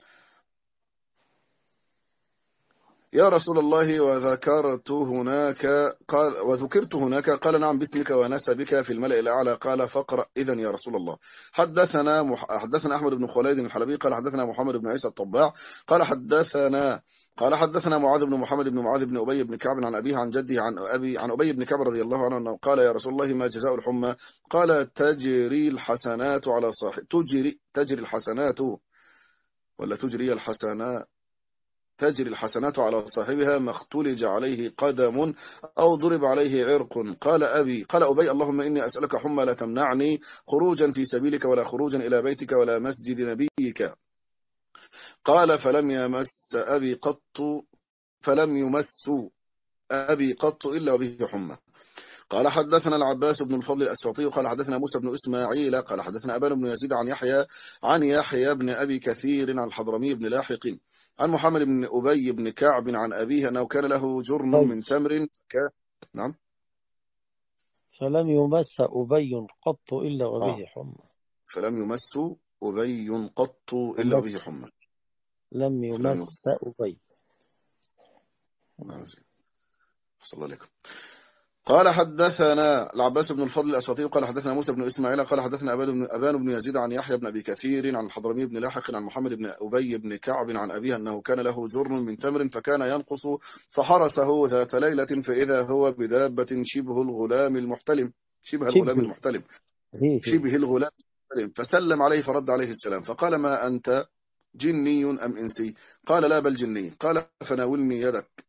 يا رسول الله وذكرت هناك قال وذكرت هناك قال نعم باسمك ونسبك في الملأ الأعلى قال فاقرأ إذن يا رسول الله. حدثنا مح... حدثنا أحمد بن خليد الحلبي قال حدثنا محمد بن عيسى الطباع قال حدثنا قال حدثنا معاذ بن محمد بن معاذ بن أبي بن كعب عن أبيه عن جده عن أبي عن أبي بن كعب رضي الله عنه أنه قال يا رسول الله ما جزاء الحمى قال تجري الحسنات على صاحب تجري تجري الحسنات ولا تجري الحسنات تجري الحسنات على صاحبها ما اختلج عليه قدم أو ضرب عليه عرق. قال أبي قال أبي اللهم إني أسألك حمى لا تمنعني خروجا في سبيلك ولا خروجا إلى بيتك ولا مسجد نبيك. قال فلم يمس أبي قط فلم يمس أبي قط إلا وبه حمى. قال حدثنا العباس بن الفضل الأسفطي قال حدثنا موسى بن إسماعيل قال حدثنا أبان بن يزيد عن يحيى عن يحيى بن أبي كثير عن الحضرمي بن لاحق عن محمد بن أبي بن كعب عن أبيه أنه كان له جرن طيب. من تمر ك... نعم فلم يمس أبي قط إلا آه. وبه حمى. فلم يمس أبي قط إلا يمس. وبه حمى. لم فلم يمس يمس. أبي. نعم. صلى الله عليكم. قال حدثنا العباس بن الفضل الأسوطي قال حدثنا موسى بن إسماعيل قال حدثنا أبان بن, أبان بن يزيد عن يحيى بن أبي كثير عن الحضرمي بن لاحق عن محمد بن أبي بن كعب عن أبيه أنه كان له جرن من تمر فكان ينقص فحرسه ذات ليلة فإذا هو بدابة شبه الغلام المحتلم شبه الغلام شبه المحتلم هي هي. شبه الغلام المحتلم فسلم عليه فرد عليه السلام فقال ما أنت جني أم إنسي؟ قال لا بل جني. قال فناولني يدك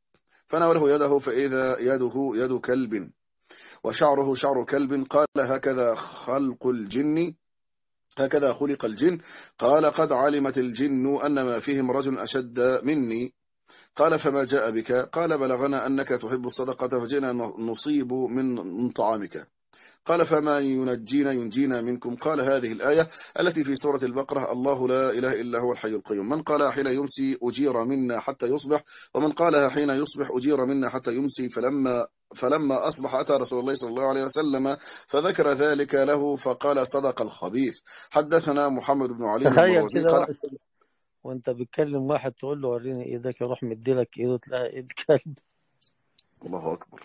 فناوله يده فإذا يده يد كلب وشعره شعر كلب. قال هكذا خلق الجن هكذا خلق الجن. قال قد علمت الجن أن ما فيهم رجل أشد مني. قال فما جاء بك؟ قال بلغنا أنك تحب الصدقة فجئنا نصيب من من طعامك. قال فما ينجينا ينجينا منكم؟ قال هذه الآية التي في سورة البقرة الله لا إله إلا هو الحي القيوم من قالها حين يمسي أجير منا حتى يصبح ومن قالها حين يصبح أجير منا حتى يمسي. فلما فلما أصبح أتى رسول الله صلى الله عليه وسلم فذكر ذلك له فقال صدق الخبيث. حدثنا محمد بن علي تخيل المروزي كده قال واحد وانت بتكلم واحد تقول له وريني ايدك، يروح مديلك ايده تلاقي ايد كلب. الله أكبر.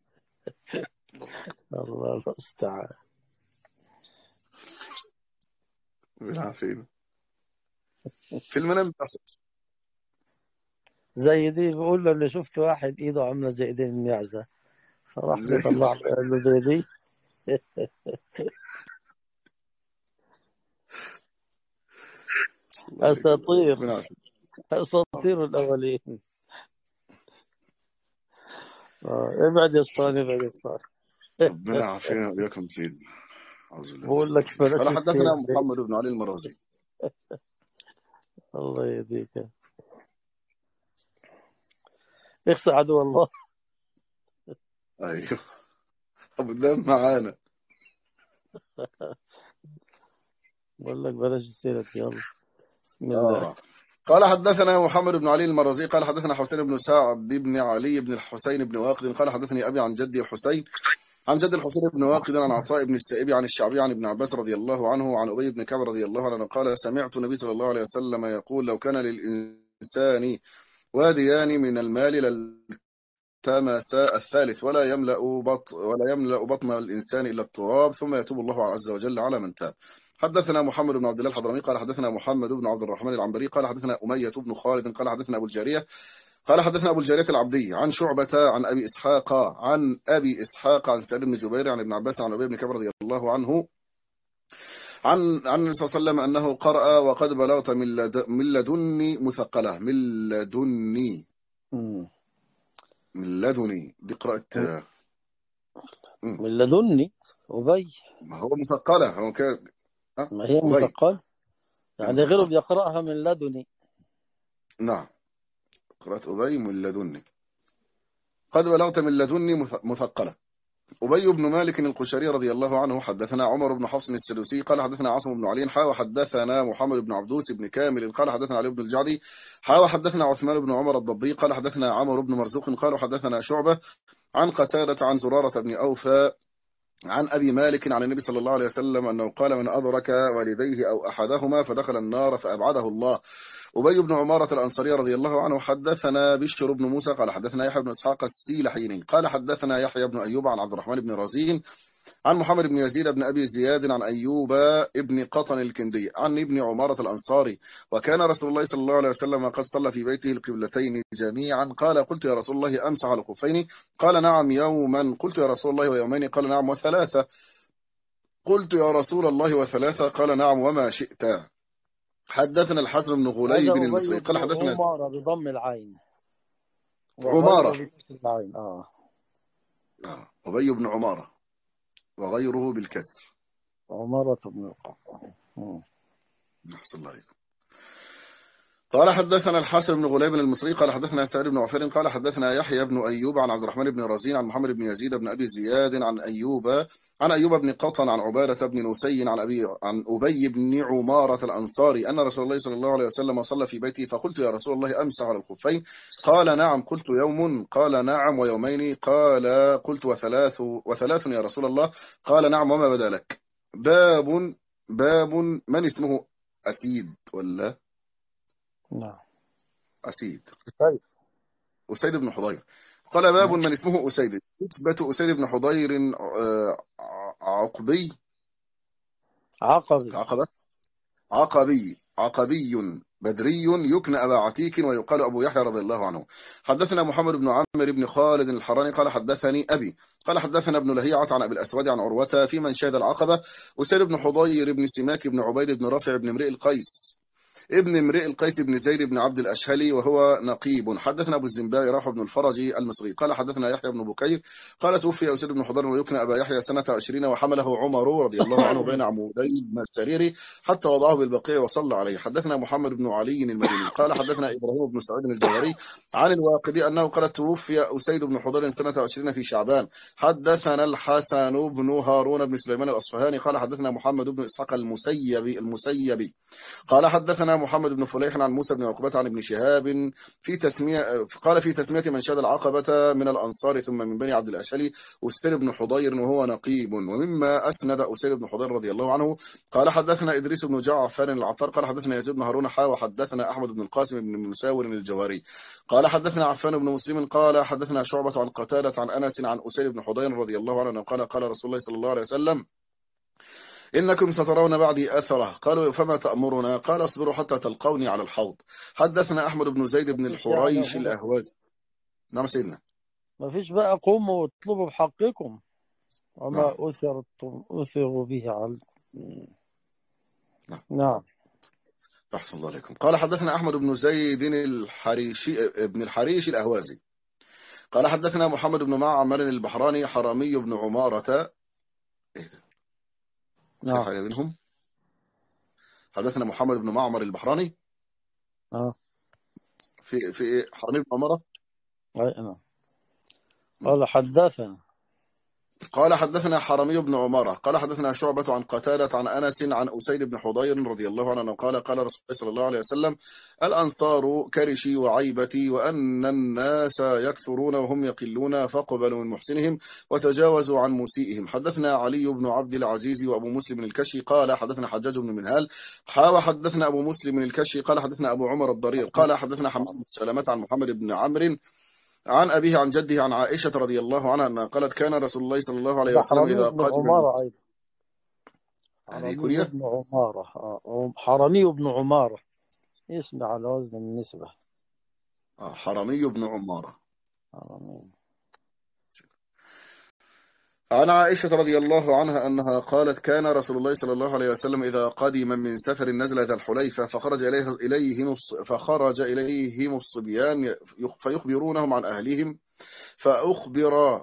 الله المستعان. بالعافية في المنام بتحصل. زي دي بيقول له اللي شفت واحد ايده عامله زي ايدين المعزه، فراح زي بيطلع له قال له زي دي. الله عليك. اساطير بالعافية. اساطير الاولين. آه. ابعد يا اسطى، ابعد يا اسطى. ربنا يعافينا وإياكم سيدنا. أعوذ بالله من بقول الشيطان لك الرجيم. بلاش قال حدثنا السيف دي. محمد بن علي المروزي. الله يهديك. اخسى عدو الله. أيوه أبو الدم معانا. بقول لك بلاش السيرة، يلا بسم الله. آه. قال حدثنا محمد بن علي المروزي قال حدثنا حسين بن سعد بن علي بن الحسين بن واقد قال حدثني أبي عن جدي الحسين عن جد الحسين بن واقد عن عطاء بن السائب عن الشعبي عن ابن عباس رضي الله عنه عن أبي بن كعب رضي الله عنه قال سمعت النبي صلى الله عليه وسلم يقول لو كان للإنسان واديان من المال لالتمس الثالث ولا يملأ بط ولا يملأ بطن الإنسان إلا التراب ثم يتوب الله عز وجل على من تاب. حدثنا محمد بن عبد الله الحضرمي قال حدثنا محمد بن عبد الرحمن العنبري قال حدثنا أمية بن خالد قال حدثنا أبو الجارية قال حدثنا أبو الجارية العبدي عن شعبة عن أبي إسحاق عن أبي إسحاق عن سعيد بن جبير عن ابن عباس عن أبي بن كعب رضي الله عنه عن عن النبي صلى الله عليه وسلم أنه قرأ وقد بلغت من لد- من لدني مثقلة من لدني مم. من لدني دي قراءة. مم. من لدني أبي. ما هو مثقلة هو كده. أه؟ ما هي أبي مثقل هي يعني، غيره مثقلة. بيقرأها من لدني. نعم قراءة أبي من لدني قد بلغت من لدني مث- مثقلة. أبي بن مالك القشري رضي الله عنه حدثنا عمر بن حفص السدوسي قال حدثنا عاصم بن علي حا وحدثنا محمد بن عبدوس بن كامل قال حدثنا علي بن الجعدي حا وحدثنا عثمان بن عمر الضبي قال حدثنا عمرو بن مرزوق قال حدثنا شعبة عن قتادة عن زرارة بن أوفى عن أبي مالك عن النبي صلى الله عليه وسلم أنه قال من أدرك والديه أو أحدهما فدخل النار فأبعده الله. أبي بن عمارة الأنصاري رضي الله عنه حدثنا بشر بن موسى قال حدثنا يحيى بن إسحاق السيلحيني قال حدثنا يحيى بن أيوب عن عبد الرحمن بن رزين عن محمد بن يزيد بن أبي زياد عن أيوب ابن قطن الكندي عن ابن عمارة الأنصاري وكان رسول الله صلى الله عليه وسلم قد صلى في بيته القبلتين جميعا. قال قلت يا رسول الله أمسح على الخفين؟ قال نعم يوما. قلت يا رسول الله ويومين؟ قال نعم وثلاثة. قلت يا رسول الله وثلاثة؟ قال نعم وما شئت. حدثنا الحسن بن هذا غليب المصري أبي بن قال حدثنا عمارة بضم العين وغيره عمارة بكسر العين. آه. آه. أبي بن عمارة وغيره بالكسر. عمارة بن القعقاع. مم. نحصل الله عليكم. قال حدثنا الحسن بن غليب المصري قال حدثنا سعيد بن عفير قال حدثنا يحيى بن أيوب عن عبد الرحمن بن رزين عن محمد بن يزيد بن أبي زياد عن أيوب عن أيوب بن قطن عن عبادة بن نسي عن أبي عن أبي بن عمارة الأنصاري أن رسول الله صلى الله عليه وسلم صلى في بيته فقلت يا رسول الله أمسح على الخفين؟ قال نعم. قلت يوم؟ قال نعم ويومين؟ قال قلت وثلاث وثلاث يا رسول الله؟ قال نعم وما بدا لك. باب باب من اسمه أسيد ولا نعم. أسيد طيب. أسيد بن حضير. قال باب ماشي. من اسمه أسيد نسبة أسيد بن حضير آه، عقبي عقبي. عقبة عقبي عقبي بدري يكنى أبا عتيك ويقال أبو يحيى رضي الله عنه. حدثنا محمد بن عمرو بن خالد الحراني قال حدثني أبي قال حدثنا ابن لهيعة عن أبي الأسود عن عروة في من شهد العقبة أسيد بن حضير بن سماك بن عبيد بن رافع بن امرئ القيس ابن امرئ القيس بن زيد بن عبد الأشهلي وهو نقيب. حدثنا أبو الزنباء راح بن الفرج المصري قال حدثنا يحيى بن بكير قال توفي أسيد بن حضير ويكنى أبا يحيى سنة عشرين وحمله عمر رضي الله عنه بين عمودي من السرير حتى وضعه بالبقيع وصلى عليه. حدثنا محمد بن علي المديني قال حدثنا إبراهيم بن سعيد الجوهري عن الواقدي أنه قال توفي أسيد بن حضير سنة عشرين في شعبان. حدثنا الحسن بن هارون بن سليمان الأصفهاني قال حدثنا محمد بن إسحاق المسيبي المسيبي قال حدثنا محمد بن فليح عن موسى بن عقبة عن ابن شهاب في تسمية قال في تسمية من شهد العقبة من الأنصار ثم من بني عبد الأشهلي أسيد بن حضير وهو نقيب. ومما أسند أسيد بن حضير رضي الله عنه قال حدثنا إدريس بن جعفر العطار قال حدثنا يزيد بن هارون حا وحدثنا أحمد بن القاسم بن مساور الجواري قال حدثنا عفان بن مسلم قال حدثنا شعبة عن قتادة عن أنس عن أسيد بن حضير رضي الله عنه قال قال رسول الله صلى الله عليه وسلم إنكم سترون بعدي أثرة. قالوا فما تأمرنا قال اصبروا حتى تلقوني على الحوض. حدثنا أحمد بن زيد بن مفيش يعني الحريش هو الأهوازي. نعم سيدنا. مفيش بقى قوموا واطلبوا بحقكم نعم وما أثرتم أثروا به عليكم. نعم نعم. أحسن الله عليكم. قال حدثنا أحمد بن زيد الحريشي ابن الحريش الأهوازي قال حدثنا محمد بن معمر البحراني حرامي بن عمارة. إيه ده؟ في نعم. حاجة بينهم. حدثنا محمد بن معمر البحراني اه في في إيه؟ حرامي بن عمارة. أي نعم. قال حدثنا قال حدثنا حرمي بن عمارة قال حدثنا شعبة عن قتادة عن أنس عن أسيد بن حضير رضي الله عنه قال قال رسول الله صلى الله عليه وسلم الأنصار كرشي وعيبتي وأن الناس يكثرون وهم يقلون فاقبلوا من محسنهم وتجاوزوا عن مسيئهم. حدثنا علي بن عبد العزيز وأبو مسلم الكشي قال حدثنا حجاج بن منهال حاوى حدثنا أبو مسلم الكشي قال حدثنا أبو عمر الضرير قال حدثنا حماد بن سلامة عن محمد بن عمرو عن أبيه عن جده عن عائشة رضي الله عنها أنها قالت كان رسول الله صلى الله عليه ده وسلم حرامي إذا بن قدم من عمارة أيضا. هذه حرامي كوريا. بن عمارة آه. حرامي بن عمارة اسم على وزن النسبة. آه، حرمي بن عمارة. حرامي. عن عائشة رضي الله عنها أنها قالت كان رسول الله صلى الله عليه وسلم إذا قدم من سفر نزل ذا الحليفة فخرج إليه إليهم فخرج إليهم الصبيان فيخبرونهم عن أهلهم فأخبر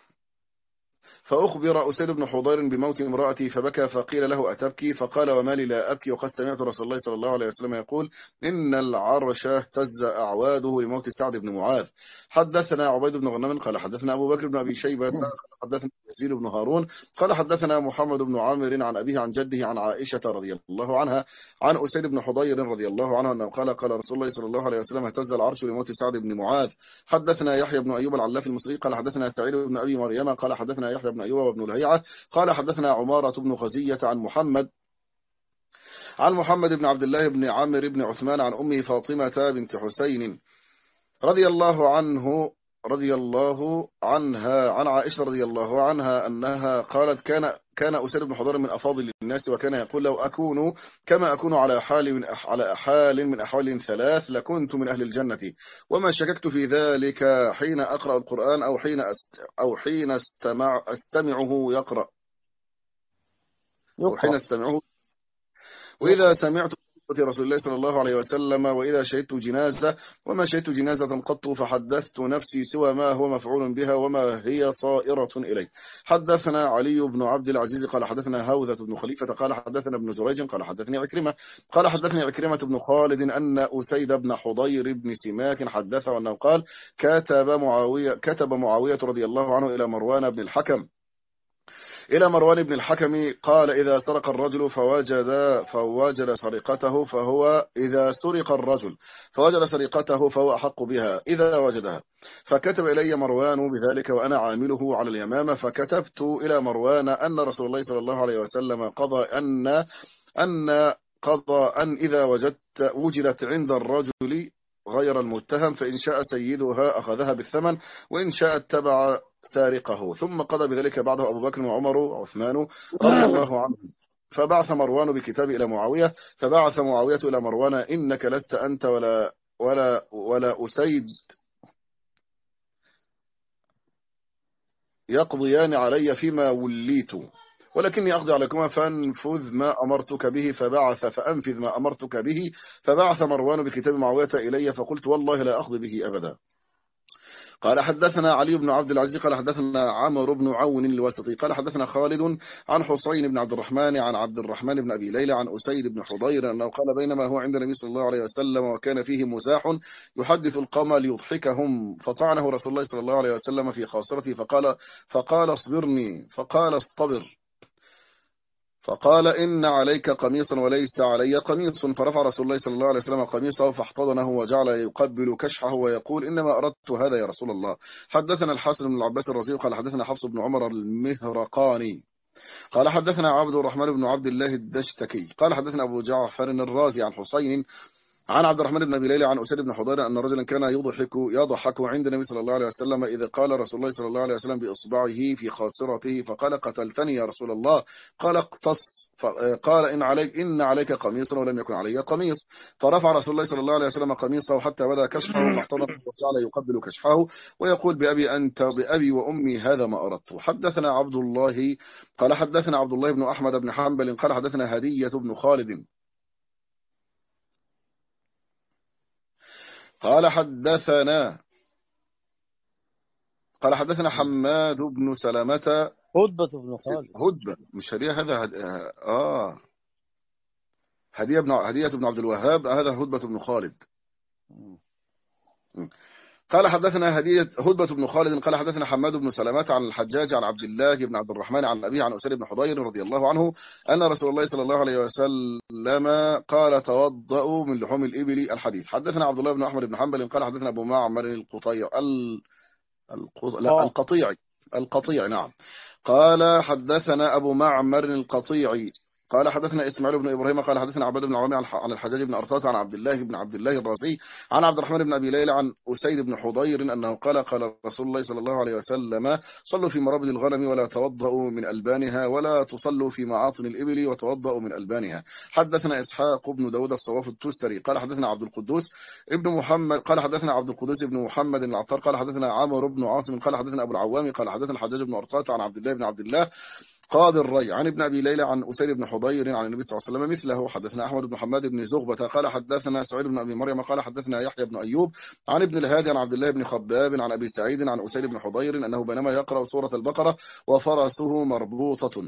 فأخبر أسيد بن حضير بموت امرأتي فبكى فقيل له أتبكي فقال وما لي لا أبكي وقد سمعت رسول الله صلى الله عليه وسلم يقول إن العرش اهتز أعواده لموت سعد بن معاذ. حدثنا عبيد بن غنم قال حدثنا أبو بكر بن أبي شيبة قال حدثنا يزيد بن هارون قال حدثنا محمد بن عامر عن أبيه عن جده عن عائشة رضي الله عنها عن أسيد بن حضير رضي الله عنه أنه قال قال رسول الله صلى الله عليه وسلم اهتز العرش لموت سعد بن معاذ. حدثنا يحيى بن أيوب العلاف المصري قال حدثنا سعيد بن أبي مريم قال حدثنا يحيى بن أيوب وابن لهيعة قال حدثنا عمارة بن خزية عن محمد عن محمد بن عبد الله بن عامر بن عثمان عن أمه فاطمة بنت حسين رضي الله عنه رضي الله عنها عن عائشة رضي الله عنها أنها قالت كان كان أسيد بن حضير من أفاضل الناس وكان يقول لو أكون كما أكون على حال من أح على حال من أحوال ثلاث لكنت من أهل الجنة وما شككت في ذلك حين أقرأ القرآن أو حين أست أو حين استمع أستمعه يقرأ أو حين يقرأ استمعه وإذا يقرأ. سمعت رسول الله صلى الله عليه وسلم وإذا شهدت جنازة وما شهدت جنازة قط فحدثت نفسي سوى ما هو مفعول بها وما هي صائرة إليه. حدثنا علي بن عبد العزيز قال حدثنا هوذة بن خليفة قال حدثنا ابن جريج قال حدثني عكرمة قال حدثني عكرمة بن خالد أن أسيد بن حضير بن سماك حدثه أنه قال كتب معاوية كتب معاوية رضي الله عنه إلى مروان بن الحكم إلى مروان بن الحكم قال إذا سرق الرجل فوجد فوجد سرقته فهو إذا سرق الرجل فوجد سرقته فهو أحق بها إذا وجدها. فكتب إلي مروان بذلك وأنا عامله على اليمامة فكتبت إلى مروان أن رسول الله صلى الله عليه وسلم قضى أن أن قضى أن إذا وجدت وجدت عند الرجل غير المتهم فإن شاء سيدها أخذها بالثمن وإن شاء اتبع سارقه. ثم قضى بذلك بعده أبو بكر وعمر وعثمان رضي الله عنهم. فبعث مروان بكتاب إلى معاوية فبعث معاوية إلى مروان إنك لست أنت ولا ولا ولا أسيد يقضيان علي فيما وليت ولكني أقضي عليكما فانفذ ما أمرتك به فبعث فأنفذ ما أمرتك به فبعث مروان بكتاب معاوية إلي فقلت والله لا أقضي به أبدا. قال حدثنا علي بن عبد العزيز قال حدثنا عمرو بن عون الواسطي قال حدثنا خالد عن حسين بن عبد الرحمن عن عبد الرحمن بن أبي ليلى عن أسيد بن حضير أنه قال بينما هو عند النبي صلى الله عليه وسلم وكان فيه مزاح يحدث القوم ليضحكهم فطعنه رسول الله صلى الله عليه وسلم في خاصرته فقال فقال اصبرني فقال اصطبر فقال إن عليك قميصا وليس علي قميص فرفع رسول الله صلى الله عليه وسلم قميصه فاحتضنه وجعل يقبل كشحه ويقول إنما أردت هذا يا رسول الله. حدثنا الحسن بن العباس الرزي قال حدثنا حفص بن عمر المهرقاني قال حدثنا عبد الرحمن بن عبد الله الدشتكي قال حدثنا أبو جعفر الرازي عن حسين عن عبد الرحمن بن أبي ليلى عن أسيد بن حضير أن رجلا كان يضحك يضحك عند النبي صلى الله عليه وسلم إذا قال رسول الله صلى الله عليه وسلم بإصبعه في خاصرته فقال قتلتني يا رسول الله قال اقتص قال إن عليك إن عليك قميصا ولم يكن علي قميص فرفع رسول الله صلى الله عليه وسلم قميصه حتى بدا كشفه فاحتضن وجعل يقبل كشفه ويقول بأبي أنت بأبي وأمي هذا ما أردت. حدثنا عبد الله قال حدثنا عبد الله بن أحمد بن حنبل قال حدثنا هدية بن خالد قال حدثنا قال حدثنا حماد بن سلامة هدبة بن خالد هدبة مش هدية هذا هد... آه هدية بن هدية بن عبد الوهاب هذا هدبة بن خالد. قال حدثنا هدية هدبة بن خالد قال حدثنا حماد بن سلامة عن الحجاج عن عبد الله بن عبد الرحمن عن أبيه عن أسيد بن حضير رضي الله عنه أن رسول الله صلى الله عليه وسلم قال توضأوا من لحوم الإبل الحديث. حدثنا عبد الله بن أحمد بن حنبل قال حدثنا أبو معمر القطيع ال... الق... لا القطيعي القطيع نعم قال حدثنا أبو معمر القطيعي قال حدثنا إسماعيل بن إبراهيم قال حدثنا عباد بن عوامي عن الحجاج بن أرطاط عن عبد الله بن عبد الله الرازي عن عبد الرحمن بن أبي ليلى عن أسيد بن حضير أنه قال قال رسول الله صلى الله عليه وسلم صلوا في مرابد الغنم ولا توضؤوا من ألبانها ولا تصلوا في معاطن الإبل وتوضؤوا من ألبانها. حدثنا إسحاق بن داود الصواف التستري قال حدثنا عبد القدوس ابن محمد قال حدثنا عبد القدوس بن محمد العطار قال حدثنا عمرو بن عاصم قال حدثنا أبو العوامي قال حدثنا الحجاج بن أرطاط عن عبد الله بن عبد الله قاضي الري عن ابن أبي ليلى عن أسيد بن حضير عن النبي صلى الله عليه وسلم مثله. حدثنا أحمد بن حماد بن زغبة قال حدثنا سعيد بن أبي مريم قال حدثنا يحيى بن أيوب عن ابن الهادي عن عبد الله بن خباب عن أبي سعيد عن أسيد بن حضير أنه بينما يقرأ سورة البقرة وفرسه مربوطة.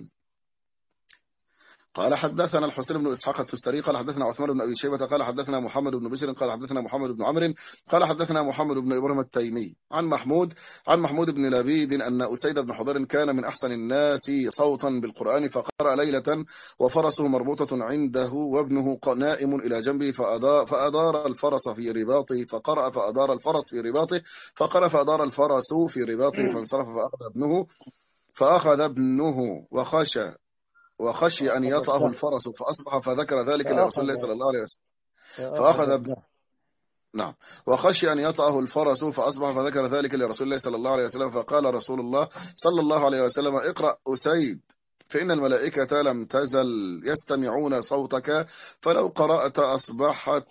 قال حدثنا الحسين بن إسحاق التستري قال حدثنا عثمان بن أبي شيبة قال حدثنا محمد بن بشر قال حدثنا محمد بن عمرو قال حدثنا محمد بن إبراهيم التيمي عن محمود عن محمود بن لبيد أن أسيد بن حضير كان من أحسن الناس صوتا بالقرآن فقرأ ليلة وفرسه مربوطة عنده وابنه نائم إلى جنبه فأدار, فأدار الفرس في رباطه فقرأ فأدار الفرس في رباطه فقرأ فأدار الفرس في رباطه فانصرف فأخذ ابنه فأخذ ابنه وخشى وخشي أن يطأه الفرس فأصبح فذكر ذلك لرسول الله صلى الله عليه وسلم فأخذ ب... نعم وخشي أن يطأه الفرس فأصبح فذكر ذلك لرسول الله صلى الله عليه وسلم فقال رسول الله صلى الله عليه وسلم اقرأ أسيد فإن الملائكة لم تزل يستمعون صوتك فلو قرأت أصبحت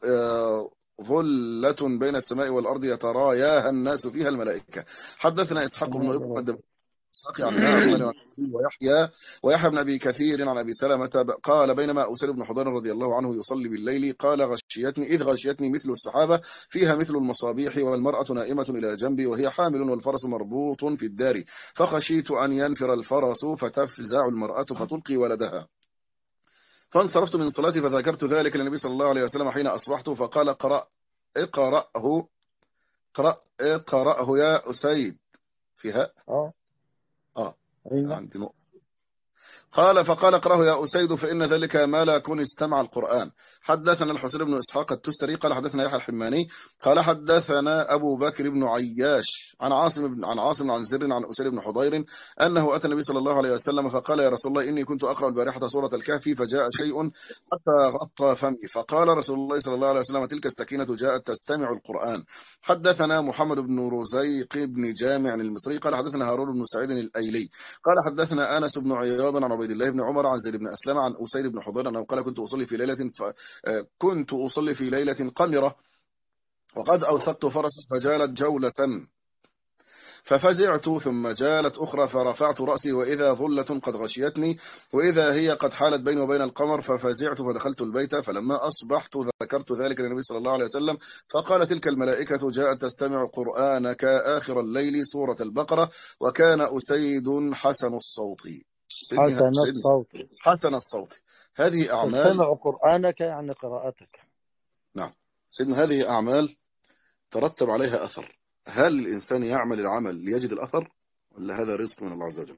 ظلة بين السماء والأرض يتراياها الناس فيها الملائكة. حدثنا إسحاق بن إبراهيم عن معمر ويحيى ويحيى بن أبي كثير عن أبي سلمة قال بينما أسيد بن حضير رضي الله عنه يصلي بالليل قال غشيتني إذ غشيتني مثل السحابة فيها مثل المصابيح والمرأة نائمة إلى جنبي وهي حامل والفرس مربوط في الدار فخشيت أن ينفر الفرس فتفزع المرأة فتلقي ولدها فانصرفت من صلاتي فذكرت ذلك للنبي صلى الله عليه وسلم حين أصبحت فقال قرأ اقرأه قرأ اقرأه يا أسيد فيها اه اه عندي نقطة قال فقال اقرأه يا أسيد فإن ذلك ملك استمع القرآن. حدثنا الحسين بن إسحاق التستري قال حدثنا يحيى الحماني قال حدثنا أبو بكر بن عياش عن عاصم بن عن عاصم عن زر عن أسيد بن حضير أنه أتى النبي صلى الله عليه وسلم فقال يا رسول الله إني كنت أقرأ البارحة سورة الكهف فجاء شيء حتى غطى فمي فقال رسول الله صلى الله عليه وسلم تلك السكينة جاءت تستمع القرآن. حدثنا محمد بن رزيق بن جامع المصري قال حدثنا هارون بن سعيد الأيلي قال حدثنا أنس بن عياض عن عبيد الله بن عمر عن زيد بن أسلم عن أسيد بن حضير أنه قال كنت أصلي في ليلة ف... كنت أصلي في ليلة قمرة وقد أوثقت فرسي فجالت جولة ففزعت ثم جالت أخرى فرفعت رأسي وإذا ظلة قد غشيتني وإذا هي قد حالت بيني وبين القمر ففزعت فدخلت البيت فلما أصبحت ذكرت ذلك للنبي صلى الله عليه وسلم فقال تلك الملائكة جاءت تستمع قرآنك آخر الليل سورة البقرة وكان أسيد حسن الصوت. سيدنا حسن سيدنا الصوت. حسن الصوت. هذه أعمال. تستمع قرآنك يعني قراءتك. نعم سيدنا هذه أعمال ترتب عليها أثر. هل الإنسان يعمل العمل ليجد الأثر ولا هذا رزق من الله عز وجل؟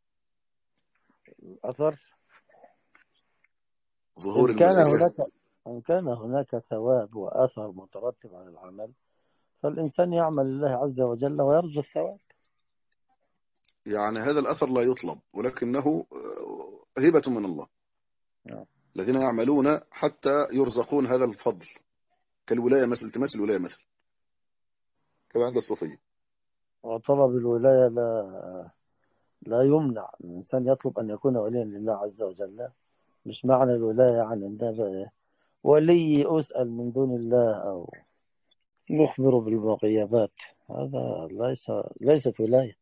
الأثر ظهور إن كان الملائكة. هناك إن كان هناك ثواب وأثر مترتب على العمل فالإنسان يعمل لله عز وجل ويرجو الثواب. يعني هذا الأثر لا يطلب ولكنه هبة من الله. نعم. الذين يعملون حتى يرزقون هذا الفضل كالولاية مثل التماس الولاية مثل كما عند الصوفية. وطلب الولاية لا لا يمنع الإنسان يطلب أن يكون وليا لله عز وجل. مش معنى الولاية يعني أن ده ولي أسأل من دون الله أو يخبر بالغيبات. هذا ليس ليست ولاية.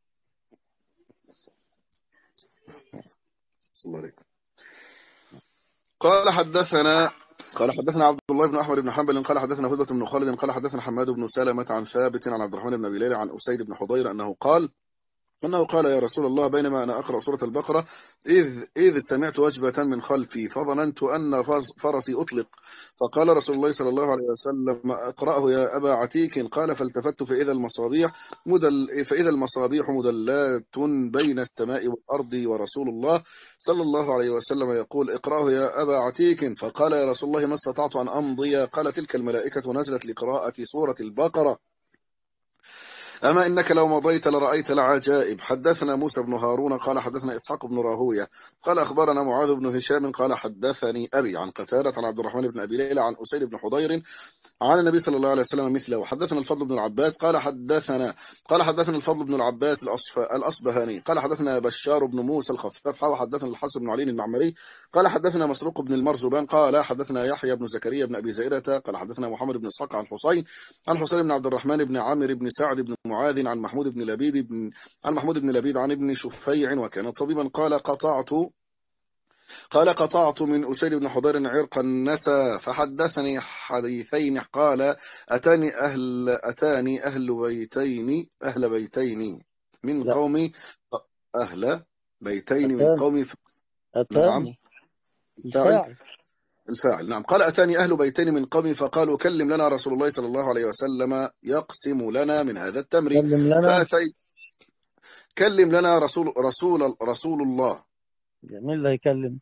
صلى الله عليك. قال حدثنا قال حدثنا عبد الله بن أحمد بن حنبل قال حدثنا هدبة بن خالد قال حدثنا حماد بن سلمة عن ثابت عن عبد الرحمن بن أبي ليلى عن أسيد بن حضير أنه قال أنه قال يا رسول الله بينما أنا أقرأ سورة البقرة إذ, إذ سمعت وجبة من خلفي فظننت أن فرسي أطلق فقال رسول الله صلى الله عليه وسلم أقرأه يا أبا عتيك قال فالتفت فإذا المصابيح مدل فإذا المصابيح مدلات بين السماء والأرض ورسول الله صلى الله عليه وسلم يقول اقرأه يا أبا عتيك فقال يا رسول الله ما استطعت أن أمضي قال تلك الملائكة نزلت لقراءة سورة البقرة أما إنك لو مضيت لرأيت العجائب. حدثنا موسى بن هارون قال حدثنا إسحاق بن راهوية قال أخبرنا معاذ بن هشام قال حدثني أبي عن قتادة عن عبد الرحمن بن أبي ليلى عن أسيد بن حضير عن النبي صلى الله عليه وسلم مثله. وحدثنا الفضل بن العباس قال حدثنا قال حدثنا الفضل بن العباس الأصبهاني قال حدثنا بشار بن موسى الخفاف وحدثنا الحسن بن علي المعمري قال حدثنا مسروق بن المرزبان قال حدثنا يحيى بن زكريا بن أبي زائدة قال حدثنا محمد بن إسحاق عن حسين عن حسين بن عبد الرحمن بن عامر بن سعد بن معاذ عن محمود بن لبيد بن عن محمود بن لبيد عن ابن شفيع وكان طبيبا قال قطعت قال قطعت من أسيد بن حضير عرق النسى فحدثني حديثين قال أتاني أهل أتاني أهل بيتين أهل بيتين من لا. قومي أهل بيتين من أتاني قومي ف... نعم أتاني الفاعل الفاعل. الفاعل نعم قال أتاني أهل بيتين من قومي فقالوا كلم لنا رسول الله صلى الله عليه وسلم يقسم لنا من هذا التمر كلم لنا. فأتي كلم لنا رسول رسول رسول الله. مين اللي هيكلم؟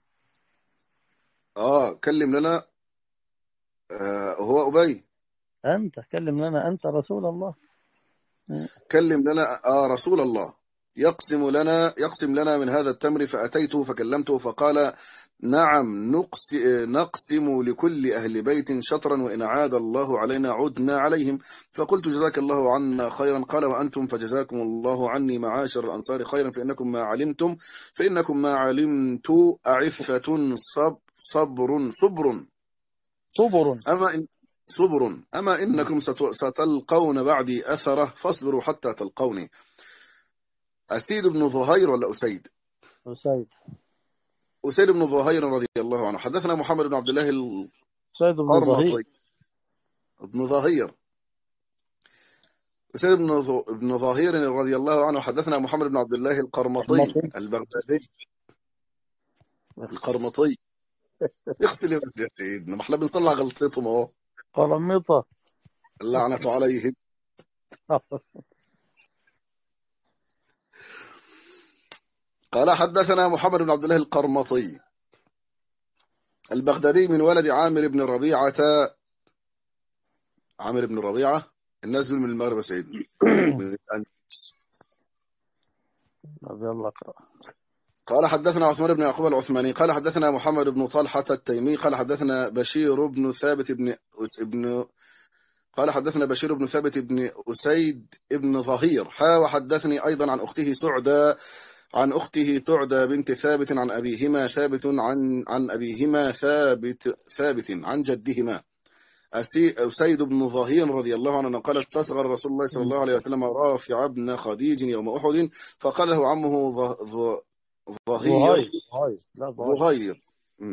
آه كلم لنا آه هو أبي. أنت كلم لنا أنت رسول الله. كلم لنا آه رسول الله يقسم لنا يقسم لنا من هذا التمر فأتيته فكلمته فقال نعم نقس نقسم لكل أهل بيت شطرا وإن عاد الله علينا عدنا عليهم. فقلت جزاك الله عنا خيرا قال وأنتم فجزاكم الله عني معاشر الأنصار خيرا فإنكم ما علمتم فإنكم ما علمت أعفة صب صبر صبر صبر. أما إن صبر أما إنكم ستلقون بعدي أثره فاصبروا حتى تلقوني. أسيد بن ظهير ولا أسيد؟ أسيد. أسيد بن ظهير رضي الله عنه. حدثنا محمد بن عبد الله أسيد بن ظهير. القرمطي ابن ظهير أسيد بن ظهير رضي الله عنه. حدثنا محمد بن عبد الله القرمطي البغدادي القرمطي. اغسل بس يا سيدنا ما احنا بنصلح غلطتهم اهو. قرمطة اللعنة عليهم. قال حدثنا محمد بن عبد الله القرمطي البغدادي من ولد عامر بن ربيعة. عامر بن ربيعة الناس من المغرب يا سيدنا. يلا اقرأ. قال حدثنا عثمان بن يعقوب العثماني قال حدثنا محمد بن طلحة التيمي قال حدثنا بشير بن ثابت بن ابن قال حدثنا بشير بن ثابت بن أسيد بن ظهير حا وحدثني أيضا عن أخته سعدة عن أخته سعدة بنت ثابت عن أبيهما ثابت عن عن أبيهما ثابت ثابت عن جدهما أسيد بن ظهير رضي الله عنه قال استصغر رسول الله صلى الله عليه وسلم رافع بن خديج يوم أحد فقال له عمه ظهير ظهير ظهير لا ظهير ظهير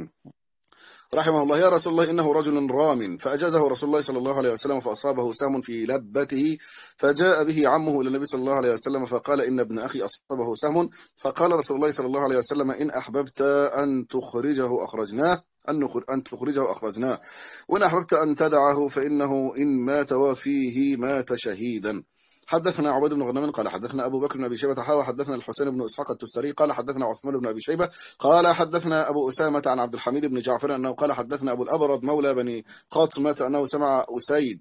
رحمه الله يا رسول الله إنه رجل رام فأجازه رسول الله صلى الله عليه وسلم فأصابه سهم في لبته فجاء به عمه إلى النبي صلى الله عليه وسلم فقال إن ابن أخي أصابه سهم فقال رسول الله صلى الله عليه وسلم إن أحببت أن تخرجه أخرجناه أن تخرجه أخرجناه وإن أحببت أن تدعه فإنه إن مات وفيه مات شهيدا. حدثنا عبيد بن غنم قال حدثنا أبو بكر بن أبي شيبة حاوى حدثنا الحسين بن إسحاق التستري قال حدثنا عثمان بن أبي شيبة قال حدثنا أبو أسامة عن عبد الحميد بن جعفر أنه قال حدثنا أبو الأبرد مولى بني قاطمة أنه سمع أسيد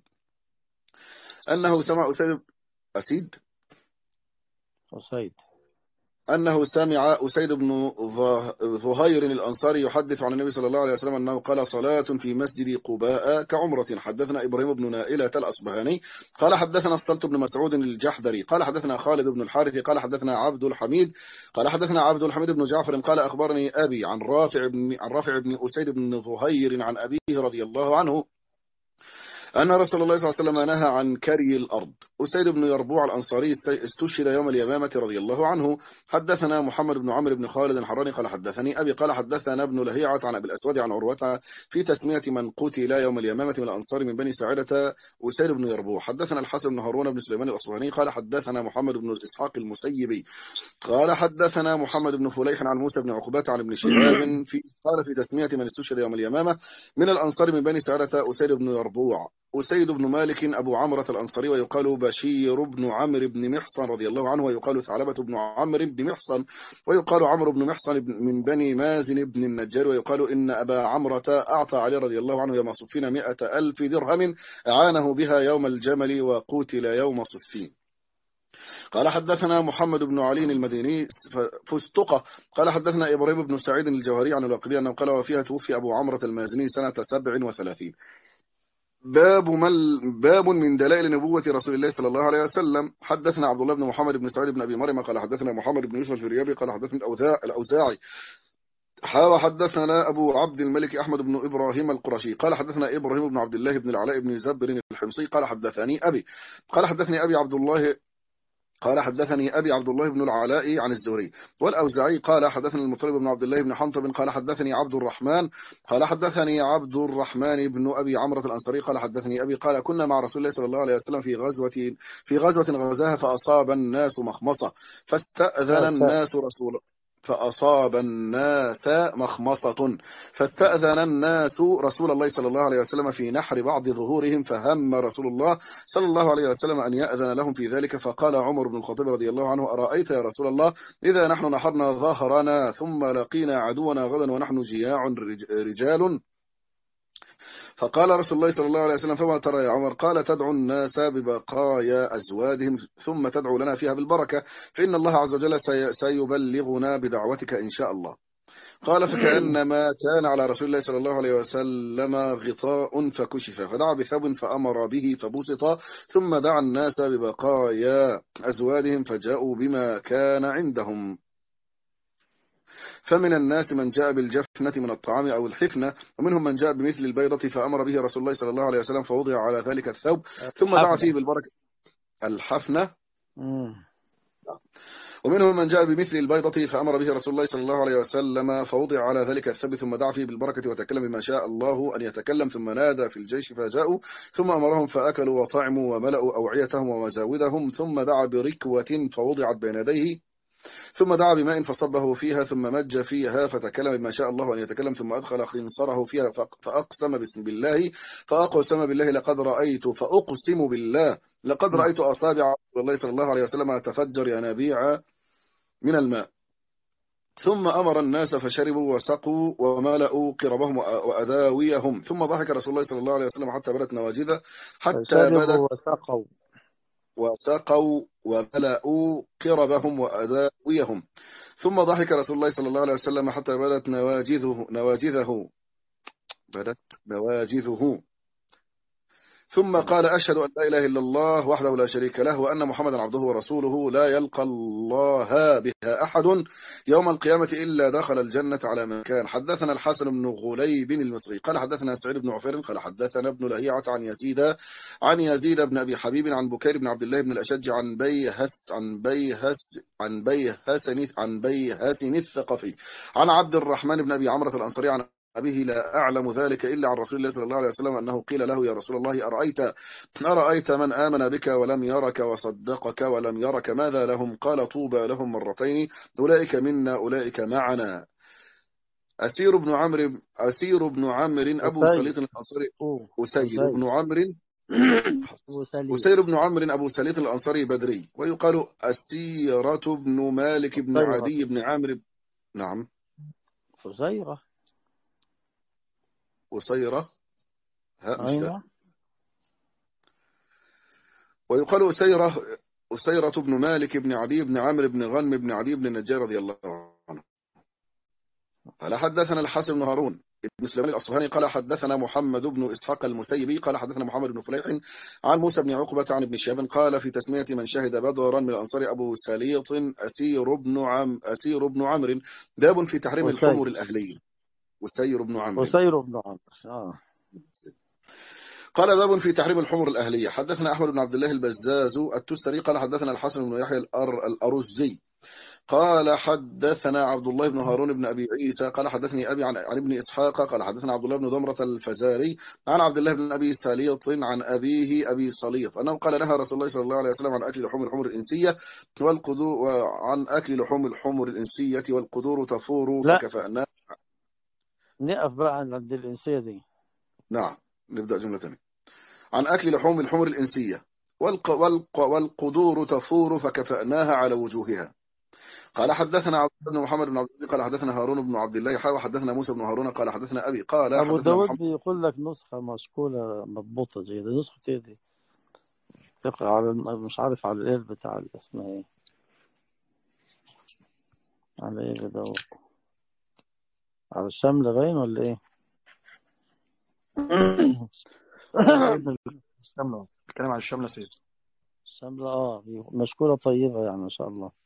أنه سمع أسيد أسيد أسيد أنه سمع أسيد بن ظهير الأنصاري يحدث عن النبي صلى الله عليه وسلم أنه قال صلاة في مسجد قباء كعمرة. حدثنا إبراهيم بن نائلة الأصبهاني قال حدثنا الصلت بن مسعود الجحدري قال حدثنا خالد بن الحارث قال حدثنا عبد الحميد قال حدثنا عبد الحميد بن جعفر قال أخبرني أبي عن رافع بن عن رافع بن أسيد بن ظهير عن أبيه رضي الله عنه أن رسول الله صلى الله عليه وسلم نهى عن كري الأرض. أسيد بن يربوع الأنصاري استشهد يوم اليمامة رضي الله عنه. حدثنا محمد بن عمرو بن خالد الحراني قال حدثني أبي قال حدثنا ابن لهيعة عن أبي الأسود عن عروة في تسمية من قتل يوم اليمامة من الأنصار من بني ساعدة أسيد بن يربوع. حدثنا الحسن بن هارون بن سليمان الأصفهاني قال حدثنا محمد بن إسحاق المسيبي قال حدثنا محمد بن فليح عن موسى بن عقبة عن ابن شهاب في قال في تسمية من استشهد يوم اليمامة من الأنصار من بني ساعدة أسيد بن يربوع أسيد بن مالك أبو عمرة الأنصاري ويقال بشير بن عمرو بن محصن رضي الله عنه ويقال ثعلبة بن عمرو بن محصن ويقال عمرو بن محصن من بني مازن بن النجار ويقال إن أبا عمرة أعطى علي رضي الله عنه يوم صفين مئة ألف درهم أعانه بها يوم الجمل وقتل يوم صفين. قال حدثنا محمد بن علي المديني فستقة قال حدثنا إبراهيم بن سعيد الجوهري عن الواقدي أنه قال وفيها توفي أبو عمرة المازني سنة سبع وثلاثين. باب مل باب من دلائل نبوة رسول الله صلى الله عليه وسلم. حدثنا عبد الله بن محمد بن سعيد بن أبي مريم قال حدثنا محمد بن يوسف الفريابي قال حدثنا الأوزاعي حاول حدثنا أبو عبد الملك أحمد بن إبراهيم القرشي قال حدثنا إبراهيم بن عبد الله بن العلاء بن زبر الحمصي قال حدثني أبي قال حدثني أبي عبد الله قال حدثني أبي عبد الله بن العلاء عن الزهري والأوزاعي قال حدثني المطلب بن عبد الله بن حنطب قال حدثني عبد الرحمن قال حدثني عبد الرحمن بن أبي عمرة الأنصاري قال حدثني أبي قال كنا مع رسول الله صلى الله عليه وسلم في غزوة في غزوة غزاها فأصاب الناس مخمصة فاستأذن الناس رسول فأصاب الناس مخمصة فاستأذن الناس رسول الله صلى الله عليه وسلم في نحر بعض ظهورهم فهم رسول الله صلى الله عليه وسلم أن يأذن لهم في ذلك فقال عمر بن الخطاب رضي الله عنه أرأيت يا رسول الله إذا نحن نحرنا ظهرنا ثم لقينا عدونا غدا ونحن جياع رجال فقال رسول الله صلى الله عليه وسلم فما ترى يا عمر قال تدعو الناس ببقايا أزوادهم ثم تدعو لنا فيها بالبركة فإن الله عز وجل سيبلغنا بدعوتك إن شاء الله. قال فكأنما كان على رسول الله صلى الله عليه وسلم غطاء فكشف فدعا بثوب فأمر به فبسط ثم دعا الناس ببقايا أزوادهم فجاءوا بما كان عندهم فمن الناس من جاء بالجفنة من الطعام أو الحفنة ومنهم من جاء بمثل البيضة فأمر به رسول الله صلى الله عليه وسلم فوضع على ذلك الثوب ثم دعا فيه بالبركة الحفنة ومنهم من جاء بمثل البيضة فأمر به رسول الله صلى الله عليه وسلم فوضع على ذلك الثوب ثم دعا فيه بالبركة وتكلم بما شاء الله أن يتكلم ثم نادى في الجيش فجاءوا ثم أمرهم فأكلوا وطعموا وملأوا أوعيتهم ومزاودهم ثم دعا بركوة فوضعت بين يديه ثم دعا بماء فصبه فيها ثم مج فيها فتكلم بما شاء الله أن يتكلم ثم أدخل خنصره فيها فأقسم بسم بالله فأقسم بالله لقد رأيت فأقسم بالله لقد رأيت أصابع رسول الله صلى الله عليه وسلم تفجر ينابيع من الماء ثم أمر الناس فشربوا وسقوا وملأوا قربهم وأداويهم ثم ضحك رسول الله صلى الله عليه وسلم حتى بدت نواجذه حتى بدت وسقوا وسقوا وملأوا قربهم وأداويهم ثم ضحك رسول الله صلى الله عليه وسلم حتى بدت نواجذه نواجذه بدت نواجذه ثم قال أشهد أن لا إله إلا الله وحده لا شريك له وأن محمدا عبده ورسوله لا يلقى الله بها أحد يوم القيامة إلا دخل الجنة على من كان. حدثنا الحسن بن غليب المصري قال حدثنا سعيد بن عفير قال حدثنا ابن لهيعة عن يزيد عن يزيد بن أبي حبيب عن بكير بن عبد الله بن الأشج عن بيهس عن بيهس عن بيهسن عن بيهسن الثقفي عن عبد الرحمن بن أبي عمرة الأنصاري عن أبيه لا أعلم ذلك إلا عن رسول الله صلى الله عليه وسلم أنه قيل له يا رسول الله أرأيت أرأيت من آمن بك ولم يرك وصدقك ولم يرك ماذا لهم؟ قال طوبى لهم مرتين أولئك منا أولئك معنا. أسير بن عمرو أسير بن عمرو أبو أسير سليط الأنصاري أوه أسير أسير بن عمرو أبو سليم أسير بن عمرو أبو سليط الأنصاري بدري ويقال أسيرة بن مالك بن فزيرة عدي بن عامر. نعم فزيرة أسيرة ها مش فاهم. أيوة ويقال أسيرة أسيرة بن مالك بن عدي بن عامر بن غنم بن عدي بن النجار رضي الله عنه. قال حدثنا الحسن بن هارون ابن سليمان الأصفهاني قال حدثنا محمد بن إسحاق المسيبي قال حدثنا محمد بن فليح عن موسى بن عقبة عن ابن شهاب قال في تسمية من شهد بدرا من الأنصار أبو سليط أسير بن عم أسير بن عمرو باب في تحريم أسير الحمر الأهلية. أسير بن عمرو أسير بن عمرو آه. قال باب في تحريم الحمر الأهلية. حدثنا أحمد بن عبد الله البزاز التستري قال حدثنا الحسن بن يحيى الأر الأرزي قال حدثنا عبد الله بن هارون بن أبي عيسى قال حدثني أبي عن, عن ابن إسحاق قال حدثنا عبد الله بن ضمرة الفزاري عن عبد الله بن أبي سليط عن أبيه أبي صليط أنه قال لها رسول الله صلى الله عليه وسلم عن أكل لحوم الحمر الإنسية والقدور وعن أكل لحوم الحمر الإنسية والقدور تفور لا فكفأنا. نقف بقى عند الإنسية دي. نعم نبدأ جملة ثانية. عن أكل لحوم الحمر الإنسية والق والق والقدور تفور فكفأناها على وجوهها. قال حدثنا عبد الله بن محمد بن عبد العزيز قال حدثنا هارون بن عبد الله حاوى حدثنا موسى بن هارون قال حدثنا أبي قال أبو حدثنا داود محمد. بيقول لك نسخة مشكولة مضبوطة زي دي. نسخة إيه دي؟ تقرأ على الم- مش عارف على الإيه بتاع اسمها إيه، على إيه بدور على الشمل باين ولا إيه؟ سيدنا الشملة بتكلم عن الشملة سيد. الشمل آه مشكولة طيبة يعني ما شاء الله.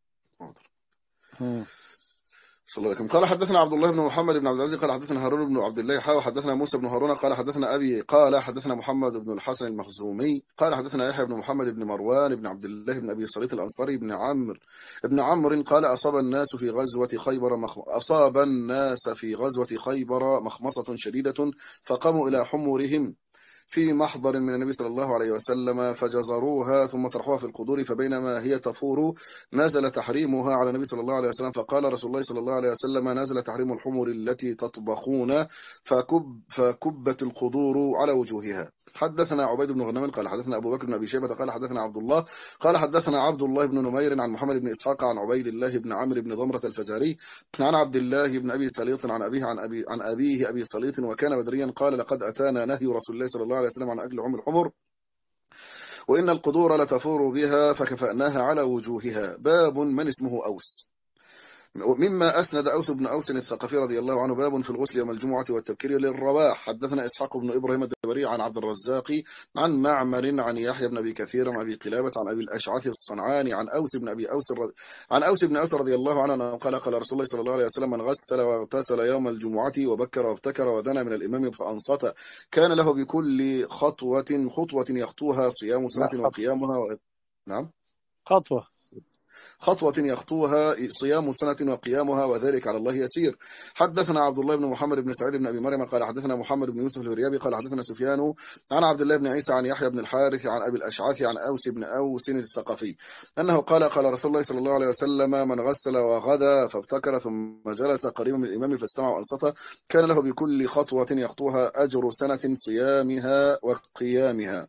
مم. صلى الله عليه وسلم. قال حدثنا عبد الله بن محمد بن عبد العزيز قال حدثنا هارون بن عبد الله حاوى حدثنا موسى بن هارون قال حدثنا أبي قال حدثنا محمد بن الحسن المخزومي قال حدثنا يحيى بن محمد بن مروان بن عبد الله بن أبي صليط الأنصاري بن عمرو بن عمرو قال أصاب الناس في غزوة خيبر مخ... أصاب الناس في غزوة خيبر مخمصة شديدة فقاموا إلى حمرهم في محضر من النبي صلى الله عليه وسلم فجزروها ثم طرحوها في القدور فبينما هي تفور نزل تحريمها على النبي صلى الله عليه وسلم فقال رسول الله صلى الله عليه وسلم نزل تحريم الحمر التي تطبخون فكب فكبت القدور على وجوهها. حدثنا عبيد بن غنم قال حدثنا أبو بكر بن أبي شيبة قال حدثنا عبد الله قال حدثنا عبد الله بن نمير عن محمد بن إسحاق عن عبيد الله بن عمرو بن ضمرة الفزاري عن عبد الله بن أبي سليط عن أبيه عن أبي عن أبيه أبي سليط وكان بدريا قال لقد أتانا نهي رسول الله صلى الله عليه وسلم عن أكل لحوم الحمر وإن القدور لتفور بها فكفأناها على وجوهها. باب من اسمه أوس مما أسند أوس بن أوس الثقفي رضي الله عنه باب في الغسل يوم الجمعة والتبكير للرواح. حدثنا إسحاق بن إبراهيم الدبري عن عبد الرزاق عن معمر عن يحيى بن أبي كثير عن أبي قلابة عن أبي الأشعث الصنعاني عن أوس بن أبي أوس الرضي عن أوس بن أوس رضي الله عنه قال قال رسول الله صلى الله عليه وسلم من غسل واغتسل يوم الجمعة وبكر وابتكر ودنا من الإمام فأنصت كان له بكل خطوة خطوة يخطوها صيام لا سنة خطوة وقيامها و... نعم خطوة خطوة يخطوها صيام سنة وقيامها وذلك على الله يسير. حدثنا عبد الله بن محمد بن سعيد بن أبي مريم قال حدثنا محمد بن يوسف الهريابي قال حدثنا سفيان عن عبد الله بن عيسى عن يحيى بن الحارث عن أبي الأشعث عن أوس بن أوس الثقفي أنه قال قال رسول الله صلى الله عليه وسلم من غسل وغدا فابتكر ثم جلس قريبا من الإمام فاستمع وأنصت كان له بكل خطوة يخطوها أجر سنة صيامها وقيامها.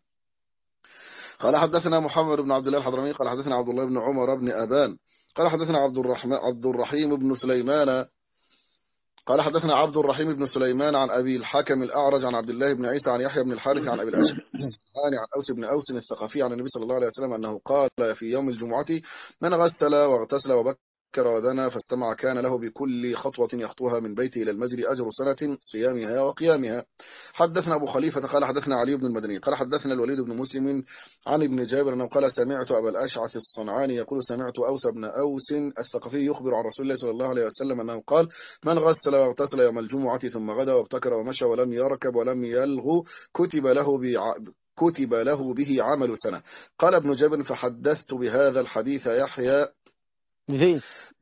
قال حدثنا محمد بن عبد الله الحضرمي قال حدثنا عبد الله بن عمر بن أبان قال حدثنا عبد الرحمن عبد الرحيم بن سليمان قال حدثنا عبد الرحيم بن سليمان عن أبي الحكم الأعرج عن عبد الله بن عيسى عن يحيى بن الحارث عن أبي الأشعث عن أوس بن أوس الثقفي عن النبي صلى الله عليه وسلم أنه قال في يوم الجمعة من غسل واغتسل وبكر ودنا فاستمع كان له بكل خطوة يخطوها من بيته إلى المسجد أجر سنة صيامها وقيامها. حدثنا أبو خليفة قال حدثنا علي بن المدني قال حدثنا الوليد بن مسلم عن ابن جابر أنه قال سمعت أبا الأشعث الصنعاني يقول سمعت أوس بن أوس الثقفي يخبر عن رسول الله صلى الله عليه وسلم أنه قال من غسل واغتسل يوم الجمعة ثم غدا وابتكر ومشى ولم يركب ولم يلغو كتب له بع... كتب له به عمل سنة. قال ابن جابر فحدثت بهذا الحديث يحيى فين؟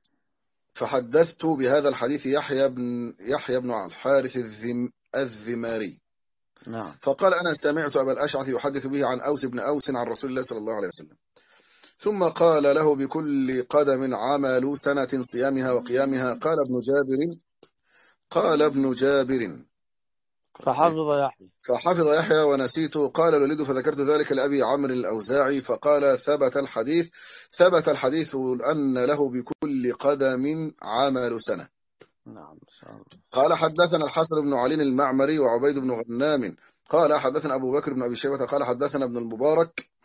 فحدثت بهذا الحديث يحيى بن يحيى بن الحارث الذم الذماري نعم. فقال أنا سمعت أبا الأشعث يحدث به عن أوس بن أوس عن رسول الله صلى الله عليه وسلم. ثم قال له بكل قدم عمل سنة صيامها وقيامها. قال ابن جابر قال ابن جابر فحفظ يحيى فحفظ يحيى ونسيت. قال الوليد فذكرت ذلك لأبي عمرو الأوزاعي فقال ثبت الحديث ثبت الحديث أن له بكل قدم عمل سنة. نعم إن شاء الله. قال حدثنا الحسن بن علي المعمري وعبيد بن غنام قال حدثنا أبو بكر بن أبي شيبة قال حدثنا ابن المبارك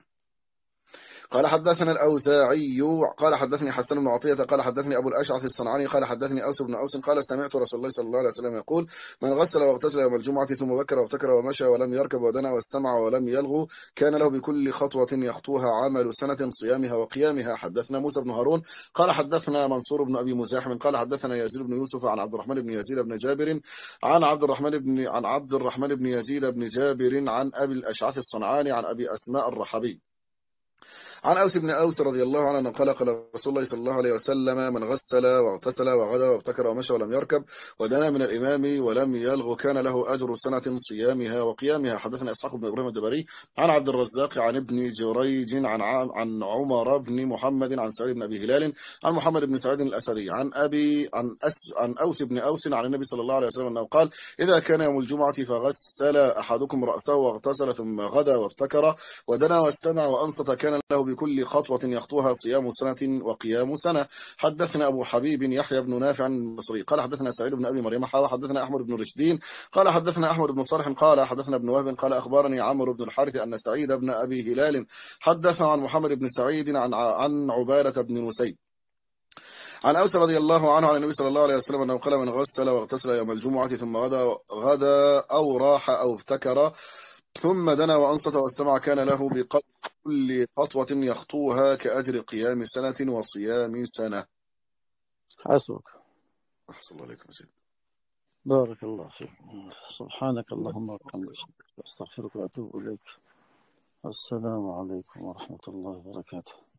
قال حدثنا الأوزاعي قال حدثني حسن بن عطية قال حدثني أبو الأشعث الصنعاني قال حدثني أوس بن أوس قال سمعت رسول الله صلى الله عليه وسلم يقول من غسل واغتسل يوم الجمعة ثم بكر وابتكر ومشى ولم يركب ودنا واستمع ولم يلغو كان له بكل خطوة يخطوها عمل سنة صيامها وقيامها. حدثنا موسى بن هارون قال حدثنا منصور بن أبي مزاحم قال حدثنا يزيد بن يوسف عن عبد الرحمن بن يزيد بن جابر عن عبد الرحمن بن عن عبد الرحمن بن يزيد بن جابر عن أبي الأشعث الصنعاني عن أبي أسماء الرحبي عن أوس بن أوس رضي الله عنه قال قال رسول الله صلى الله عليه وسلم من غسل واغتسل وغدا وابتكر ومشى ولم يركب ودنا من الإمام ولم يلغ كان له أجر سنة صيامها وقيامها. حدثنا إسحاق بن إبراهيم الدبري عن عبد الرزاق عن ابن جريج عن عن عمر بن محمد عن سعيد بن أبي هلال عن محمد بن سعيد الأسدي عن أبي عن أس عن أوس بن أوس عن النبي صلى الله عليه وسلم أنه قال إذا كان يوم الجمعة فغسل أحدكم رأسه واغتسل ثم غدا وابتكر ودنا واستمع وأنصت كان له بكل خطوة يخطوها صيام سنة وقيام سنة. حدثنا أبو حبيب يحيى بن نافع المصري قال حدثنا سعيد بن أبي مريم حدثنا أحمد بن رشدين قال حدثنا أحمد بن صالح قال حدثنا ابن وهب قال أخبرني عمرو بن الحارث أن سعيد بن أبي هلال حدث عن محمد بن سعيد عن عن عبادة بن نسيب عن أوس رضي الله عنه عن النبي صلى الله عليه وسلم أنه قال من غسل واغتسل يوم الجمعة ثم غدا غدا أو راح أو ابتكر ثم دنا وأنصت واستمع كان له بقدر كل خطوة يخطوها كأجر قيام سنة وصيام سنة. حسبك. أحسن الله عليكم سيدي. بارك الله فيك. سبحانك اللهم وبحمدك أستغفرك وأتوب إليك. السلام عليكم ورحمة الله وبركاته.